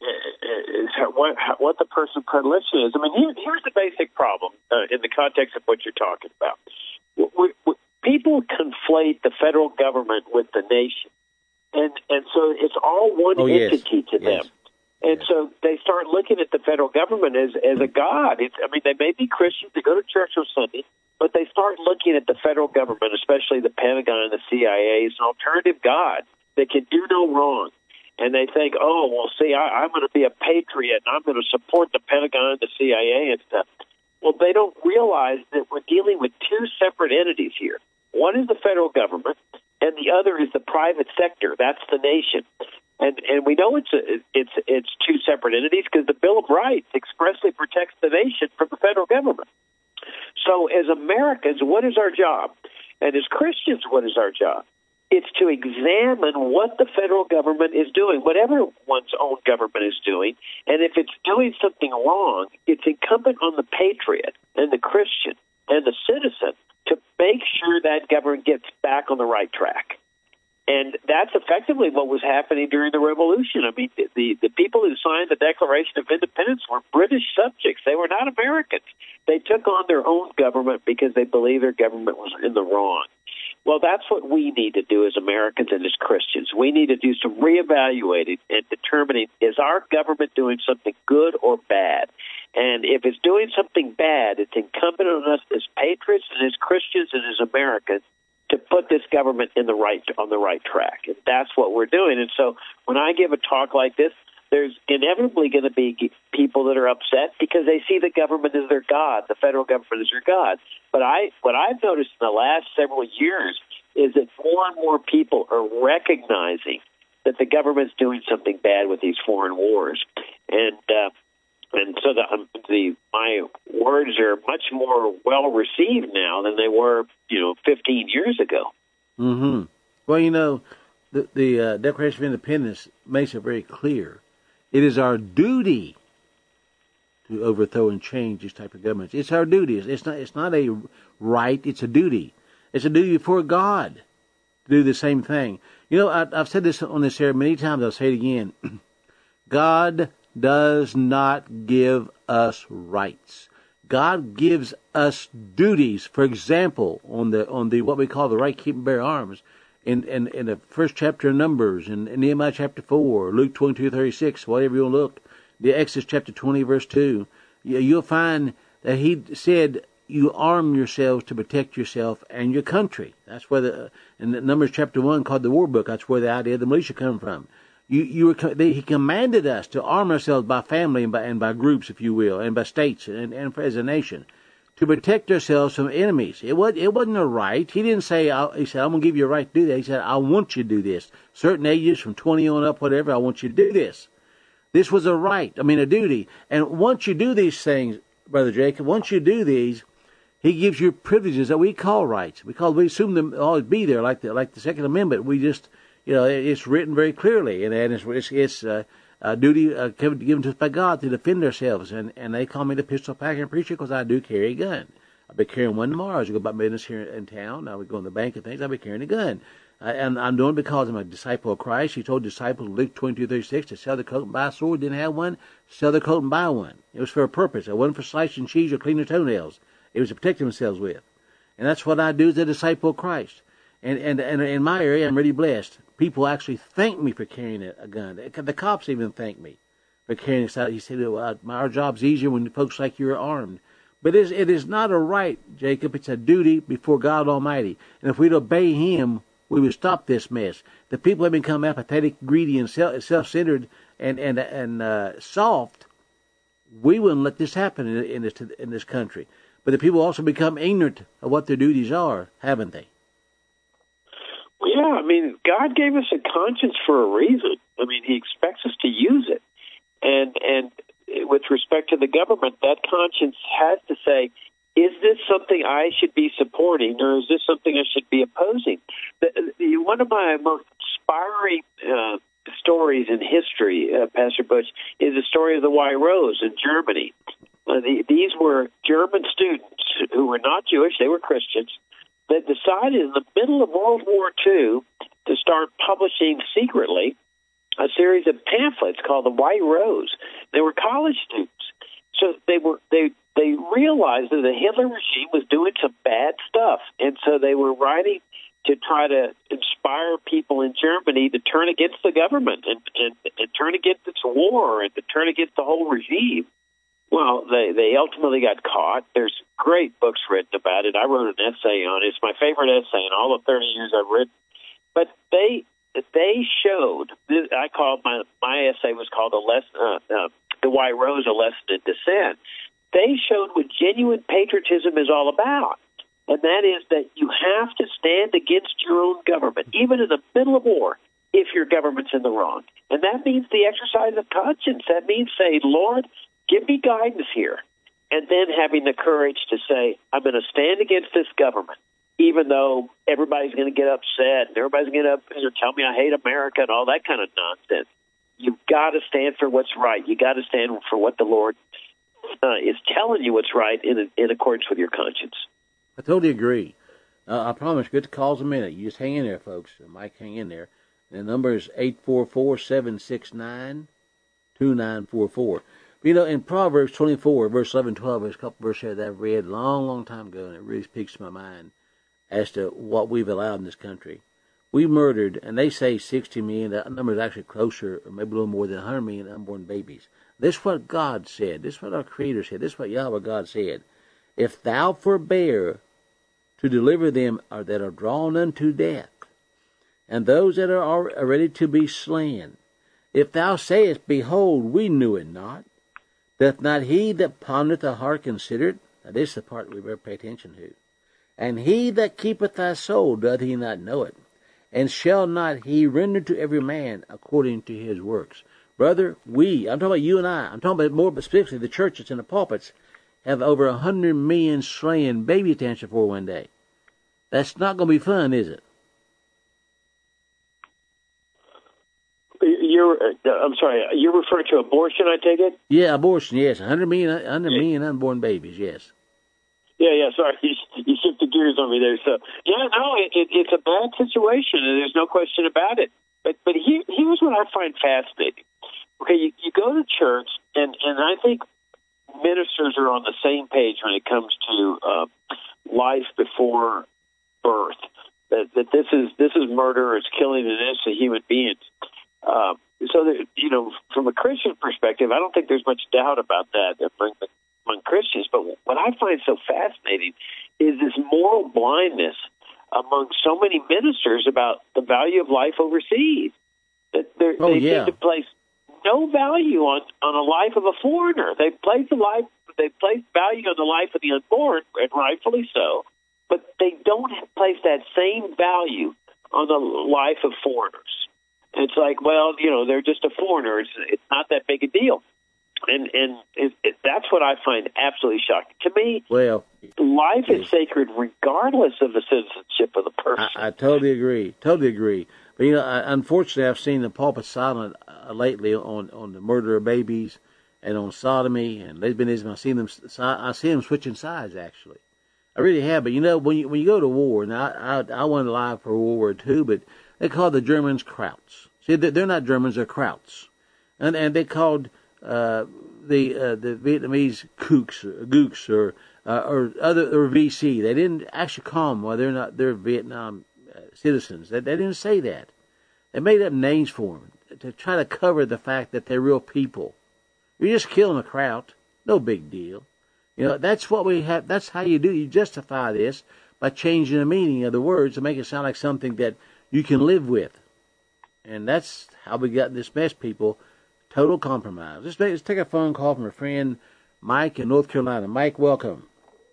what, what the person's predilection is. I mean, here, here's the basic problem uh, in the context of what you're talking about. We, we, people conflate the federal government with the nation. And and so it's all one oh, entity yes. to them. Yes. And yes. so they start looking at the federal government as, as a god. It's, I mean, they may be Christians, they go to church on Sunday, but they start looking at the federal government, especially the Pentagon and the C I A, as an alternative god that can do no wrong. And they think, oh, well, see, I, I'm going to be a patriot, and I'm going to support the Pentagon and the C I A and stuff. Well, they don't realize that we're dealing with two separate entities here. One is the federal government, and the other is the private sector. That's the nation. And and we know it's a, it's it's two separate entities because the Bill of Rights expressly protects the nation from the federal government. So as Americans, what is our job? And as Christians, what is our job? It's to examine what the federal government is doing, whatever one's own government is doing. And if it's doing something wrong, it's incumbent on the patriot and the Christian and the citizen to make sure that government gets back on the right track. And that's effectively what was happening during the Revolution. I mean, the, the people who signed the Declaration of Independence were British subjects. They were not Americans. They took on their own government because they believed their government was in the wrong. Well, that's what we need to do as Americans and as Christians. We need to do some reevaluating and determining, is our government doing something good or bad? And if it's doing something bad, it's incumbent on us as patriots and as Christians and as Americans to put this government in the right on the right track. And that's what we're doing. And so when I give a talk like this, there's inevitably going to be people that are upset because they see the government as their God, the federal government as their God. But I, what I've noticed in the last several years is that more and more people are recognizing that the government's doing something bad with these foreign wars. And uh, and so the, um, the my words are much more well received now than they were, you know, fifteen years ago. Mm-hmm. Well, you know, the, the uh, Declaration of Independence makes it very clear. It is our duty to overthrow and change this type of government. It's our duty. It's not. It's not a right. It's a duty. It's a duty before God to do the same thing. You know, I, I've said this on this air many times. I'll say it again. God does not give us rights. God gives us duties. For example, on the on the what we call the right keep and bear arms, in in, in the first chapter of Numbers, in, in Nehemiah chapter four, Luke twenty-two thirty-six, whatever you look, the Exodus chapter twenty verse two, you'll find that he said, you arm yourselves to protect yourself and your country. That's where the in the Numbers chapter one, called the War Book, that's where the idea of the militia come from. You, you were, they, he commanded us to arm ourselves by family and by, and by groups, if you will, and by states and, and as a nation, to protect ourselves from enemies. It was it wasn't a right. He didn't say, I, he said, I'm going to give you a right to do that. He said, I want you to do this. Certain ages, from twenty on up, whatever, I want you to do this. This was a right, I mean a duty. And once you do these things, Brother Jacob, once you do these, he gives you privileges that we call rights. Because we assume them always be there, like the, like the Second Amendment. We just... You know, it's written very clearly, and it's, it's, it's uh, a duty uh, given to us by God to defend ourselves. And, and they call me the pistol packing preacher because I do carry a gun. I'll be carrying one tomorrow as I go about business here in town. I would go in the bank and things. I'll be carrying a gun. Uh, and I'm doing it because I'm a disciple of Christ. He told disciples, Luke twenty-two thirty-six, to sell the coat and buy a sword. Didn't have one. Sell the coat and buy one. It was for a purpose. It wasn't for slicing cheese or cleaning their toenails. It was to protect themselves with. And that's what I do as a disciple of Christ. And, and, and in my area, I'm really blessed. People actually thank me for carrying a, a gun. The, the cops even thank me for carrying this out. He said, well, our job's easier when folks like you are armed. But it is, it is not a right, Jacob. It's a duty before God Almighty. And if we'd obey Him, we would stop this mess. The people have become apathetic, greedy, and self-centered and, and, and uh, soft. We wouldn't let this happen in, in, this, in this country. But the people also become ignorant of what their duties are, haven't they? Well, yeah, I mean, God gave us a conscience for a reason. I mean, He expects us to use it. And and with respect to the government, that conscience has to say, is this something I should be supporting, or is this something I should be opposing? The, the, one of my most inspiring uh, stories in history, uh, Pastor Butch, is the story of the White Rose in Germany. Uh, the, these were German students who were not Jewish, they were Christians, that decided in the middle of World War Two to start publishing secretly a series of pamphlets called the White Rose. They were college students. So they were they they realized that the Hitler regime was doing some bad stuff, and so they were writing to try to inspire people in Germany to turn against the government and, and, and turn against its war and to turn against the whole regime. Well, they, they ultimately got caught. There's great books written about it. I wrote an essay on it. It's my favorite essay in all the thirty years I've written. But they they showed, I called my my essay was called a lesson, uh, uh, The White Rose, a Lesson in Dissent. They showed what genuine patriotism is all about, and that is that you have to stand against your own government, even in the middle of war, if your government's in the wrong. And that means the exercise of conscience. That means saying, Lord, give me guidance here, and then having the courage to say, I'm going to stand against this government, even though everybody's going to get upset and everybody's going to tell me I hate America and all that kind of nonsense. You've got to stand for what's right. You got to stand for what the Lord uh, is telling you what's right in in accordance with your conscience. I totally agree. Uh, I promise, good to calls a minute. You just hang in there, folks. Mike, hang in there. The number is eight four four, seven six nine, two nine four four. You know, in Proverbs twenty-four, verse eleven, twelve, there's a couple verses that I've read a long, long time ago, and it really speaks to my mind as to what we've allowed in this country. We murdered, and they say sixty million. That number is actually closer, or maybe a little more than one hundred million unborn babies. This is what God said. This is what our Creator said. This is what Yahweh God said. If thou forbear to deliver them that are drawn unto death, and those that are ready to be slain, if thou sayest, Behold, we knew it not, doth not he that pondereth the heart consider it? Now this is the part we better pay attention to. And he that keepeth thy soul, doth he not know it? And shall not he render to every man according to his works? Brother, we, I'm talking about you and I, I'm talking about more specifically the churches and the pulpits, have over a hundred million slain baby to answer for one day. That's not going to be fun, is it? You're, I'm sorry, you're referring to abortion, I take it? Yeah, abortion, yes. one hundred million, one hundred million unborn babies, yes. Yeah, yeah, sorry. You, you shifted gears on me there. So, yeah, no, it, it, it's a bad situation, and there's no question about it. But but here, here's what I find fascinating. Okay, you, you go to church, and, and I think ministers are on the same page when it comes to uh, life before birth. That, that this is this is murder, it's killing an innocent human being. Uh, so, that, you know, from a Christian perspective, I don't think there's much doubt about that among, among Christians. But what I find so fascinating is this moral blindness among so many ministers about the value of life overseas. That oh, they yeah. seem to place no value on, on a life of a foreigner. They place a life, they place value on the life of the unborn, and rightfully so. But they don't place that same value on the life of foreigners. It's like, well, you know, they're just a foreigner. It's it's not that big a deal, and and it, it, that's what I find absolutely shocking. To me, well, life is sacred regardless of the citizenship of the person. I, I totally agree. Totally agree. But you know, I, unfortunately, I've seen the pulpit silent uh, lately on, on the murder of babies and on sodomy and lesbianism. I've seen them. I see them switching sides. Actually, I really have. But you know, when you when you go to war, now I I, I went alive for World War Two, but they called the Germans Krauts. See, they're not Germans; they're Krauts, and and they called uh, the uh, the Vietnamese Kooks, or Gooks, or uh, or other or V C. They didn't actually call them. Well, they're not. They're Vietnam uh, citizens. They, they didn't say that. They made up names for them to try to cover the fact that they're real people. You're just killing a Kraut. No big deal. You know, that's what we have. That's how you do. You justify this by changing the meaning of the words to make it sound like something that you can live with. And that's how we got this mess, people. Total compromise. Let's, let's take a phone call from a friend, Mike in North Carolina. Mike, welcome.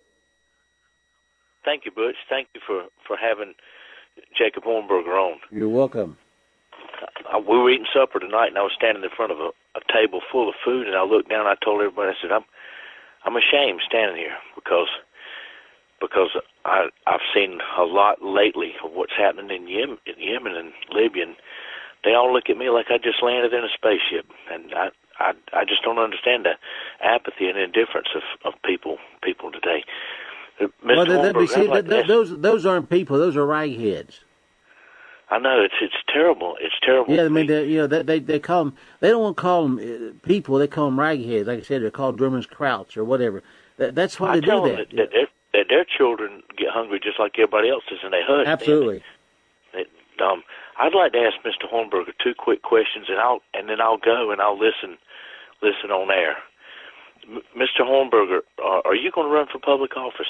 Thank you, Butch. Thank you for, for having Jacob Hornberger on. You're welcome. I, we were eating supper tonight, and I was standing in front of a, a table full of food, and I looked down and I told everybody, I said, I'm I'm ashamed standing here because because I, I've seen a lot lately of what's happening in Yemen, in Yemen and Libya, and they all look at me like I just landed in a spaceship, and I, I, I just don't understand the apathy and indifference of, of people, people today. Mister Well, they, they, see, like they, those those aren't people; those are ragheads. I know it's it's terrible. It's terrible. Yeah, I mean, they, you know, they, they they call them. They don't want to call them people; they call them ragheads. Like I said, they're called Germans Krauts or whatever. That, that's why I they tell do them that. that, that, their, that their children get hungry just like everybody else does, and they hunt. Absolutely. They, they, um, I'd like to ask Mister Hornberger two quick questions, and I'll and then I'll go and I'll listen listen on air. M- Mister Hornberger, uh, are you going to run for public office?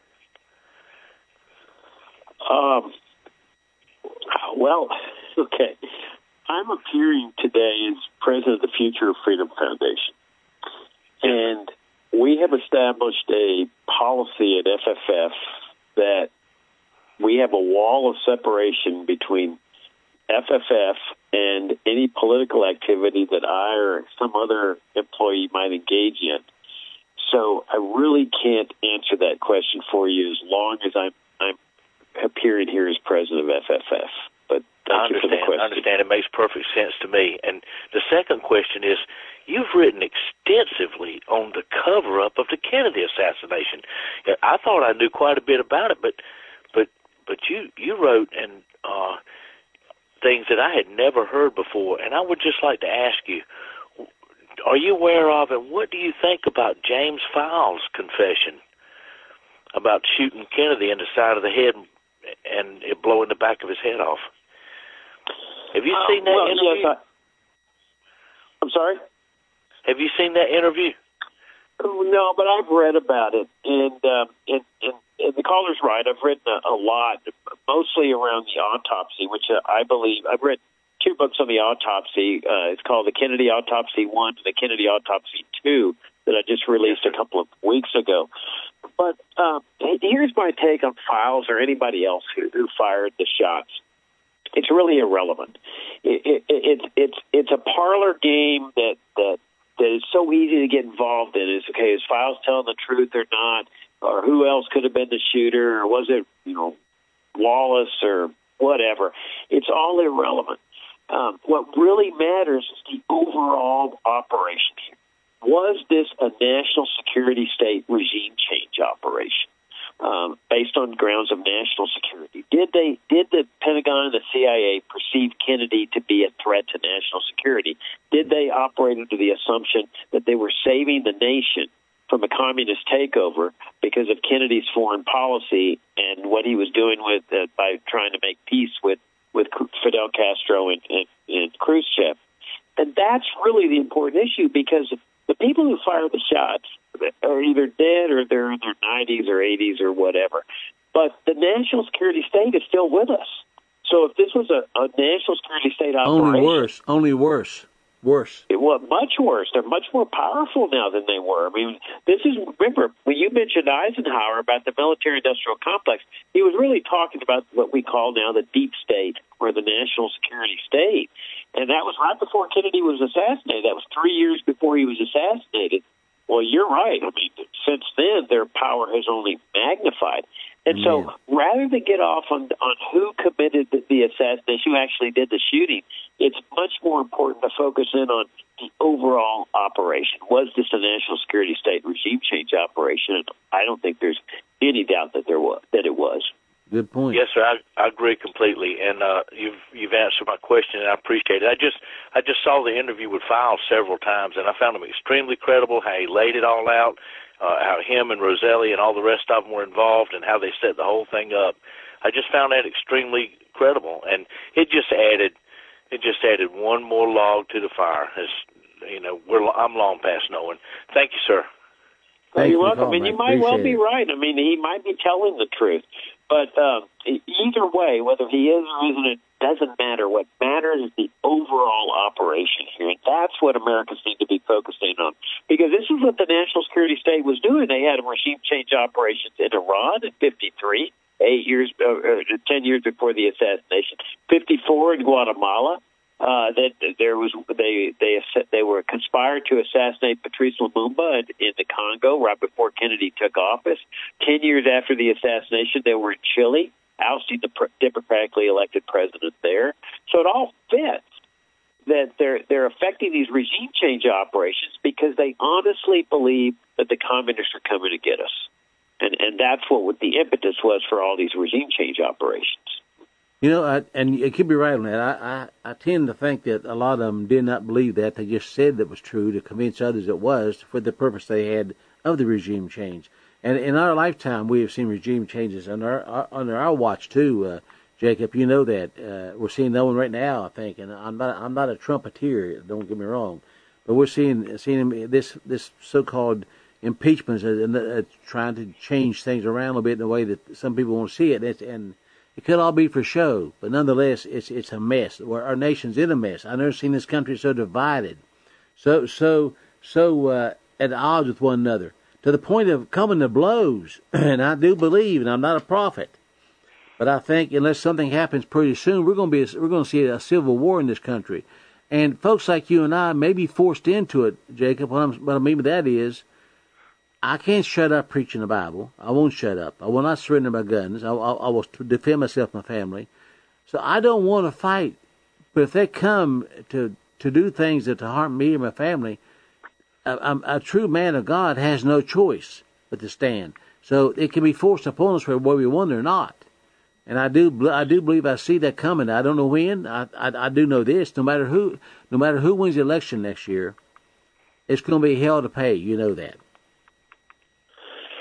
Um. Well, okay. I'm appearing today as president of the Future of Freedom Foundation, and we have established a policy at F F F that we have a wall of separation between F F F and any political activity that I or some other employee might engage in. So I really can't answer that question for you as long as I'm, I'm appearing here as president of F F F. But thank I you understand. for the question. I understand. It makes perfect sense to me. And the second question is, you've written extensively on the cover-up of the Kennedy assassination. I thought I knew quite a bit about it, but but but you you wrote and uh, things that I had never heard before. And I would just like to ask you, are you aware of, and what do you think about James Files' confession about shooting Kennedy in the side of the head and it blowing the back of his head off? Have you Uh, seen that well, interview? Yes, I, I'm sorry? Have you seen that interview? No, but I've read about it, and um, and, and, and the caller's right. I've written a, a lot, mostly around the autopsy, which uh, I believe I've read two books on the autopsy. Uh, it's called the Kennedy Autopsy One and the Kennedy Autopsy Two that I just released a couple of weeks ago. But uh, here's my take on Files or anybody else who, who fired the shots. It's really irrelevant. It, it, it, it's it's it's a parlor game that that. that is so easy to get involved in. Is okay, is Files telling the truth or not, or who else could have been the shooter, or was it, you know, Wallace or whatever? It's all irrelevant. Um, what really matters is the overall operation here. Was this a national security state regime change operation um, based on grounds of national security? Did they? Did the Pentagon and the C I A perceive Kennedy to be a threat to national security? Did they operate under the assumption that they were saving the nation from a communist takeover because of Kennedy's foreign policy and what he was doing with uh, by trying to make peace with, with Fidel Castro and, and, and Khrushchev? And that's really the important issue, because the people who fired the shots are either dead or they're in their nineties or eighties or whatever. But the national security state is still with us. So if this was a, a national security state operation... Only worse. Only worse. Worse. It was much worse. They're much more powerful now than they were. I mean, this is, remember, when you mentioned Eisenhower about the military-industrial complex, he was really talking about what we call now the deep state, or the national security state. And that was right before Kennedy was assassinated. That was three years before he was assassinated. Well, you're right. I mean, since then, their power has only magnified. And yeah. so rather than get off on, on who committed the, the assassination, who actually did the shooting, it's much more important to focus in on the overall operation. Was this a national security state regime change operation? And I don't think there's any doubt that there was, that it was. Good point. Yes, sir. I, I agree completely, and uh, you've you've answered my question, and I appreciate it. I just I just saw the interview with Files several times, and I found him extremely credible. How he laid it all out, uh, how him and Roselli and all the rest of them were involved, and how they set the whole thing up. I just found that extremely credible, and it just added it just added one more log to the fire. As you know, we're I'm long past knowing. Thank you, sir. Well, Thank you're you welcome. call, and you man. might well Appreciate be it. right. I mean, he might be telling the truth. But uh, either way, whether he is or isn't, it doesn't matter. What matters is the overall operation here. And that's what Americans need to be focusing on. Because this is what the national security state was doing. They had regime change operations in Iran in fifty-three, eight years, uh, ten years before the assassination. fifty-four in Guatemala. Uh, that there was they they they were conspired to assassinate Patrice Lumumba in, in the Congo right before Kennedy took office. Ten years after the assassination, they were in Chile, ousting the pr- democratically elected president there. So it all fits that they're they're affecting these regime change operations because they honestly believe that the communists are coming to get us, and and that's what the impetus was for all these regime change operations. You know, I, and you could be right on that. I, I, I tend to think that a lot of them did not believe that. They just said that was true to convince others it was for the purpose they had of the regime change. And in our lifetime, we have seen regime changes under our, under our watch too, uh, Jacob. You know that uh, we're seeing that one right now, I think. And I'm not I'm not a trumpeter. Don't get me wrong, but we're seeing seeing this this so-called impeachment and uh, trying to change things around a little bit in a way that some people won't see it. It's, and it could all be for show, but nonetheless, it's it's a mess. Where our nation's in a mess. I've never seen this country so divided, so so so uh, at odds with one another, to the point of coming to blows. And I do believe, and I'm not a prophet, but I think unless something happens pretty soon, we're going to be we're going to see a civil war in this country, and folks like you and I may be forced into it. Jacob, what, I'm, what I mean by that is, I can't shut up preaching the Bible. I won't shut up. I will not surrender my guns. I, I, I will defend myself and my family. So I don't want to fight. But if they come to to do things that to harm me and my family, a, a, a true man of God has no choice but to stand. So it can be forced upon us whether we want it or not. And I do I do believe I see that coming. I don't know when. I, I, I do know this. No matter who no matter who wins the election next year, it's going to be hell to pay. You know that.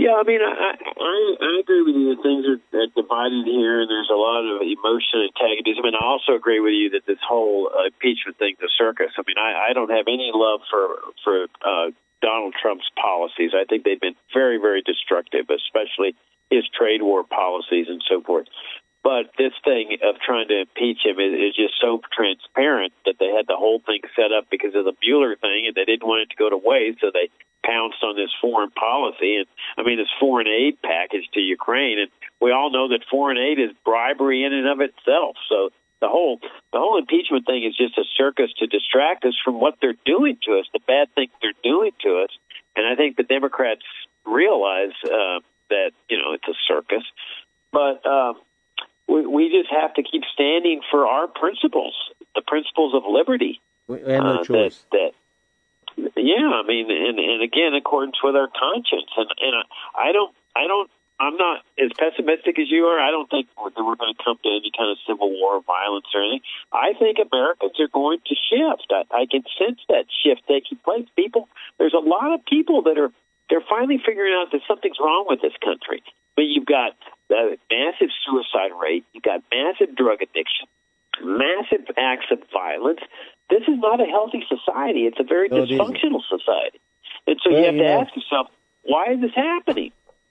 Yeah, I mean, I, I I agree with you that things are uh, divided here, and there's a lot of emotion and antagonism. And I also agree with you that this whole uh, impeachment thing's a circus. I mean, I, I don't have any love for for uh, Donald Trump's policies. I think they've been very, very destructive, especially his trade war policies and so forth. But this thing of trying to impeach him is, is just so transparent that they had the whole thing set up because of the Mueller thing, and they didn't want it to go to waste, so they pounced on this foreign policy. And I mean, this foreign aid package to Ukraine, and we all know that foreign aid is bribery in and of itself. So the whole the whole impeachment thing is just a circus to distract us from what they're doing to us, the bad things they're doing to us. And I think the Democrats realize uh, that, you know, it's a circus. But um, we, we just have to keep standing for our principles, the principles of liberty. We have no uh, choice. That, that, yeah, I mean, and, and again, in accordance with our conscience. And, and I, I don't, I don't, I'm not as pessimistic as you are. I don't think we're, we're going to come to any kind of civil war or violence or anything. I think Americans are going to shift. I, I can sense that shift taking place. People, there's a lot of people that are, they're finally figuring out that something's wrong with this country. But you've got the massive suicide rate, you've got massive drug addiction, massive acts of violence. This is not a healthy society. It's a very no, dysfunctional society. And so well, you have you to know, ask yourself, why is this happening?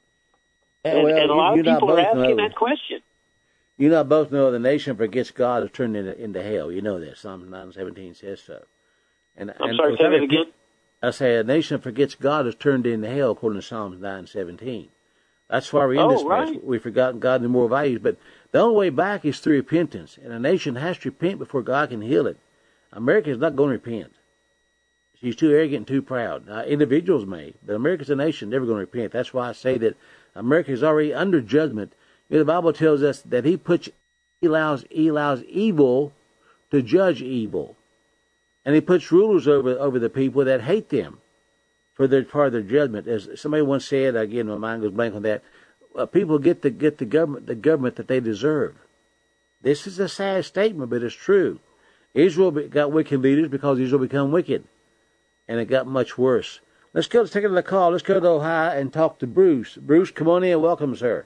And, well, and a lot you, of people are asking know, that question. You know, both know the nation forgets God is turned into, into hell. You know that. Psalm nine seventeen says so. And, I'm and sorry, say that again? I say a nation forgets God is turned into hell, according to Psalms nine seventeen. That's why we're in oh, this right. mess. We've forgotten God and moral values. But the only way back is through repentance. And a nation has to repent before God can heal it. America is not going to repent. She's too arrogant and too proud. Now, individuals may, but America's a nation never going to repent. That's why I say that America is already under judgment. You know, the Bible tells us that he puts, he allows, he allows evil to judge evil. And he puts rulers over, over the people that hate them for their part of their judgment. As somebody once said, again, my mind goes blank on that, uh, people get to get the government, the government that they deserve. This is a sad statement, but it's true. Israel got wicked leaders because Israel became wicked. And it got much worse. Let's go. Let's take another call. Let's go to Ohio and talk to Bruce. Bruce, come on in. Welcome, sir.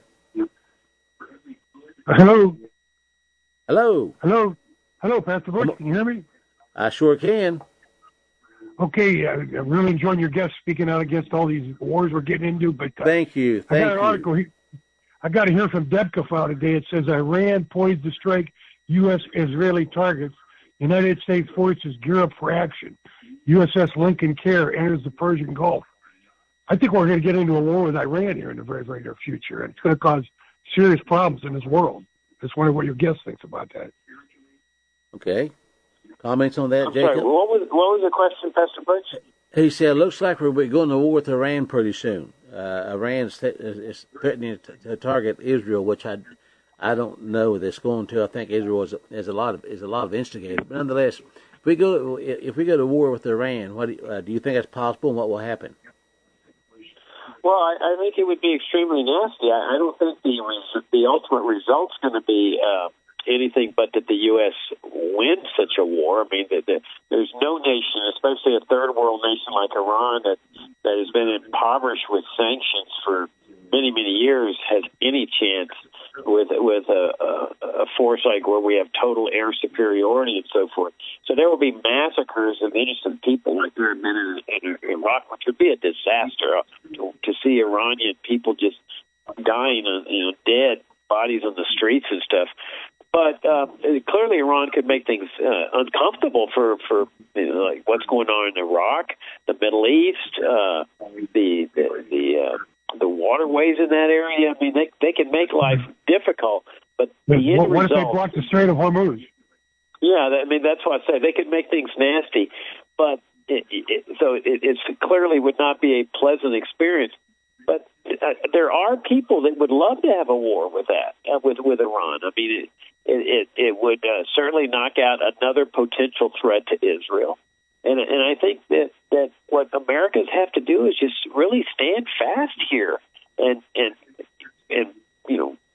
Hello. Hello. Hello. Hello, Pastor Bush. Can you hear me? I sure can. Okay. Uh, I'm really enjoying your guest speaking out against all these wars we're getting into. But uh, thank you. Thank I got an you. article here. I got to hear from Debka file today. It says Iran poised to strike U S Israeli targets. United States forces gear up for action. U S S Lincoln Care enters the Persian Gulf. I think we're going to get into a war with Iran here in the very, very near future, and it's going to cause serious problems in this world. Just wonder what your guest thinks about that. Okay. Comments on that, I'm Jacob? Sorry, what was, what was the question, Pastor Butch? He said, looks like we're going to war with Iran pretty soon. Uh, Iran is, is threatening to target Israel, which I, I don't know that's going to. I think Israel is, is a lot of is a lot of instigator. But nonetheless, if we go if we go to war with Iran, what do you, uh, do you think that's possible, and what will happen? Well, I, I think it would be extremely nasty. I, I don't think the the ultimate result's going to be uh, anything but that the U S wins such a war. I mean, the, the, there's no nation, especially a third world nation like Iran, that that has been impoverished with sanctions for many, many years, has any chance with with a, a, a force like where we have total air superiority and so forth. So there will be massacres of innocent people like there have been in, in Iraq, which would be a disaster to, to see Iranian people just dying, you know, dead bodies on the streets and stuff. But uh, clearly, Iran could make things uh, uncomfortable for for you know, like what's going on in Iraq, the Middle East, uh, the the the, uh, the waterways in that area. I mean, they they can make life difficult, but the what, end what result. if they block the Strait of Hormuz? Yeah, I mean that's what I say. They could make things nasty, but it, it, so it it's clearly would not be a pleasant experience. But uh, there are people that would love to have a war with that, uh, with with Iran. I mean, it it, it, it would uh, certainly knock out another potential threat to Israel. And and I think that, that what Americans have to do is just really stand fast here and and and you know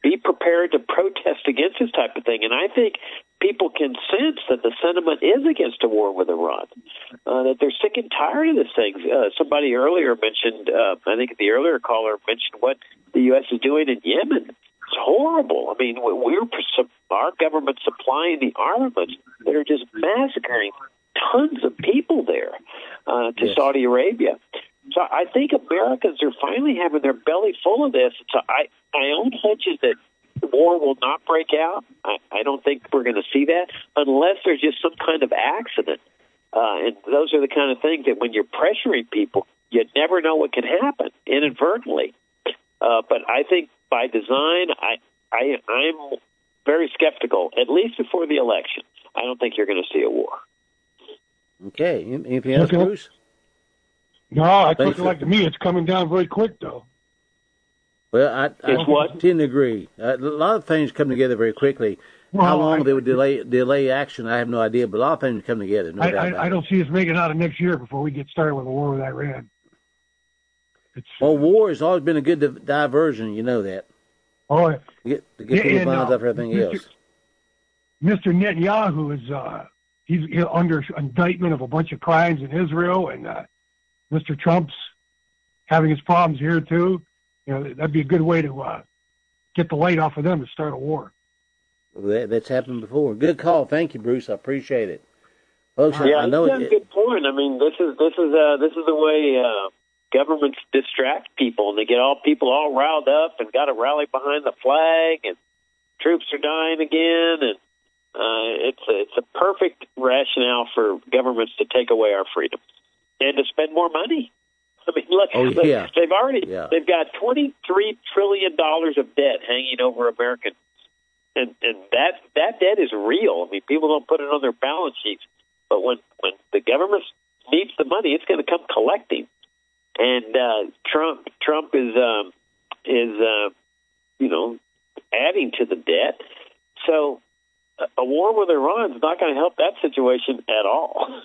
be prepared to protest against this type of thing. And I think people can sense that the sentiment is against a war with Iran, uh, that they're sick and tired of this thing. Uh, somebody earlier mentioned, uh, I think the earlier caller mentioned what the U S is doing in Yemen. It's horrible. I mean, we're our government supplying the armaments that are just massacring tons of people there uh, to yes. Saudi Arabia. So I think Americans are finally having their belly full of this. So I, my own hunch is that the war will not break out. I, I don't think we're going to see that unless there's just some kind of accident. Uh, and those are the kind of things that when you're pressuring people, you never know what can happen inadvertently. Uh, but I think by design, I, I, I'm very skeptical, at least before the election. I don't think you're going to see a war. Okay. Anything else, okay. Bruce? No, I think like to me, it's coming down very quick, though. Well, I, I what? tend to agree. Uh, a lot of things come together very quickly. Well, How long I, they would delay delay action, I have no idea, but a lot of things come together. No I, doubt about I, I don't it. see us making it out of next year before we get started with a war with Iran. It's, well, war has always been a good di- diversion, you know that. Oh, to get, to get yeah, people's minds uh, off everything Mister else. Mister Netanyahu is uh, he's under indictment of a bunch of crimes in Israel, and uh, Mister Trump's having his problems here too. You know, that'd be a good way to uh, get the light off of them to start a war. That, that's happened before. Good call. Thank you, Bruce. I appreciate it. Folks, yeah, I know that's it, a good point. I mean, this is this is uh, this is the way uh, governments distract people, and they get all people all riled up and got to rally behind the flag, and troops are dying again, and uh, it's a, it's a perfect rationale for governments to take away our freedom and to spend more money. I mean, look, oh, look yeah. they've already yeah. they've got twenty-three trillion dollars of debt hanging over Americans. And and that that debt is real. I mean, people don't put it on their balance sheets, but when when the government needs the money, it's going to come collecting. And uh, Trump Trump is um, is uh, you know adding to the debt. So a war with Iran is not going to help that situation at all.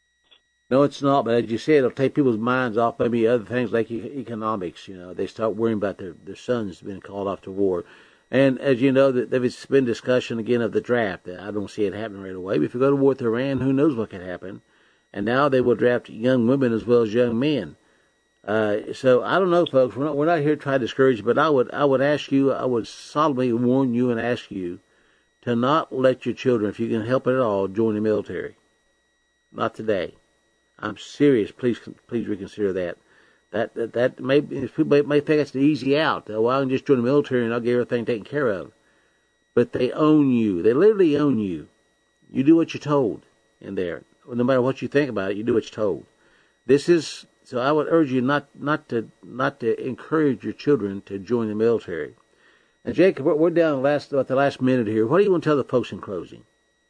No, it's not. But as you said, it'll take people's minds off maybe other things like e- economics. You know, they start worrying about their their sons being called off to war. And as you know, there's been discussion again of the draft. I don't see it happening right away. But if you go to war with Iran, who knows what could happen? And now they will draft young women as well as young men. Uh, so I don't know, folks. We're not, we're not here to try to discourage you, but I would I would ask you, I would solemnly warn you and ask you to not let your children, if you can help it at all, join the military. Not today. I'm serious. Please please reconsider that. That that, that may people may think it's the easy out. Well, I can just join the military and I'll get everything taken care of. But they own you. They literally own you. You do what you're told in there. No matter what you think about it, you do what you're told. This is so. I would urge you not not to not to encourage your children to join the military. And Jacob, we're down last about the last minute here. What do you want to tell the folks in closing?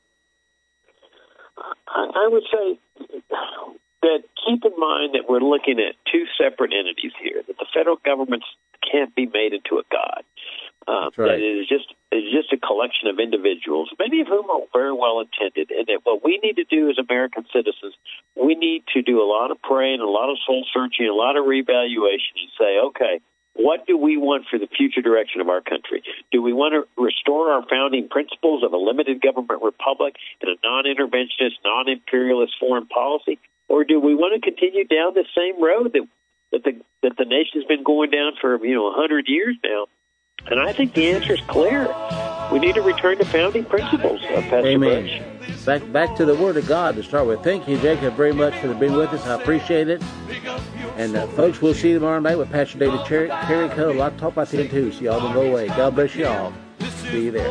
I would say that keep in mind that we're looking at two separate entities here, that the federal government can't be made into a god. Uh, That's right. That it is just is just a collection of individuals, many of whom are very well intended, and that what we need to do as American citizens, we need to do a lot of praying, a lot of soul searching, a lot of reevaluation, and say, okay, what do we want for the future direction of our country? Do we want to restore our founding principles of a limited government republic and a non-interventionist, non-imperialist foreign policy? Or do we want to continue down the same road that that the that the nation's been going down for you know a hundred years now? And I think the answer is clear. We need to return to founding principles. Uh, Pastor Amen. Bush. Back back to the Word of God to start with. Thank you, Jacob, very much for being with us. I appreciate it. And uh, folks, we'll see you tomorrow night with Pastor David Cherry Cole. A lot to talk about then too. So y'all don't go away. God bless you all. See you there.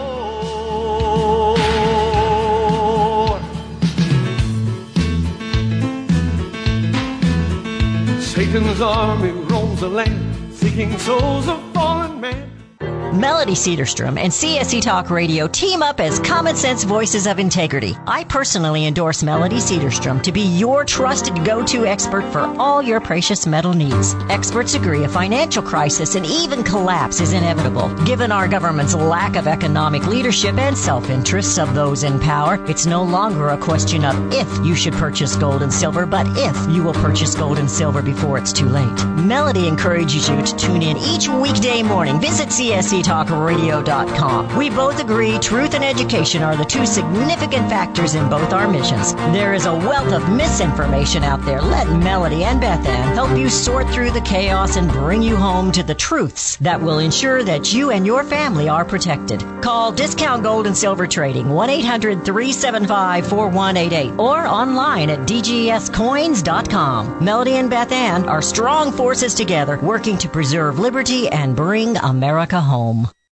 Satan's army roams the land, seeking souls of fallen man. Melody Cedarstrom and C S C Talk Radio team up as common sense voices of integrity. I personally endorse Melody Cedarstrom to be your trusted go-to expert for all your precious metal needs. Experts agree a financial crisis and even collapse is inevitable. Given our government's lack of economic leadership and self-interests of those in power, it's no longer a question of if you should purchase gold and silver, but if you will purchase gold and silver before it's too late. Melody encourages you to tune in each weekday morning. Visit C S C C Talk Radio dot com. We both agree truth and education are the two significant factors in both our missions. There is a wealth of misinformation out there. Let Melody and Beth Ann help you sort through the chaos and bring you home to the truths that will ensure that you and your family are protected. Call Discount Gold and Silver Trading, one eight hundred three seven five four one eight eight, or online at D G S coins dot com. Melody and Beth Ann are strong forces together working to preserve liberty and bring America home.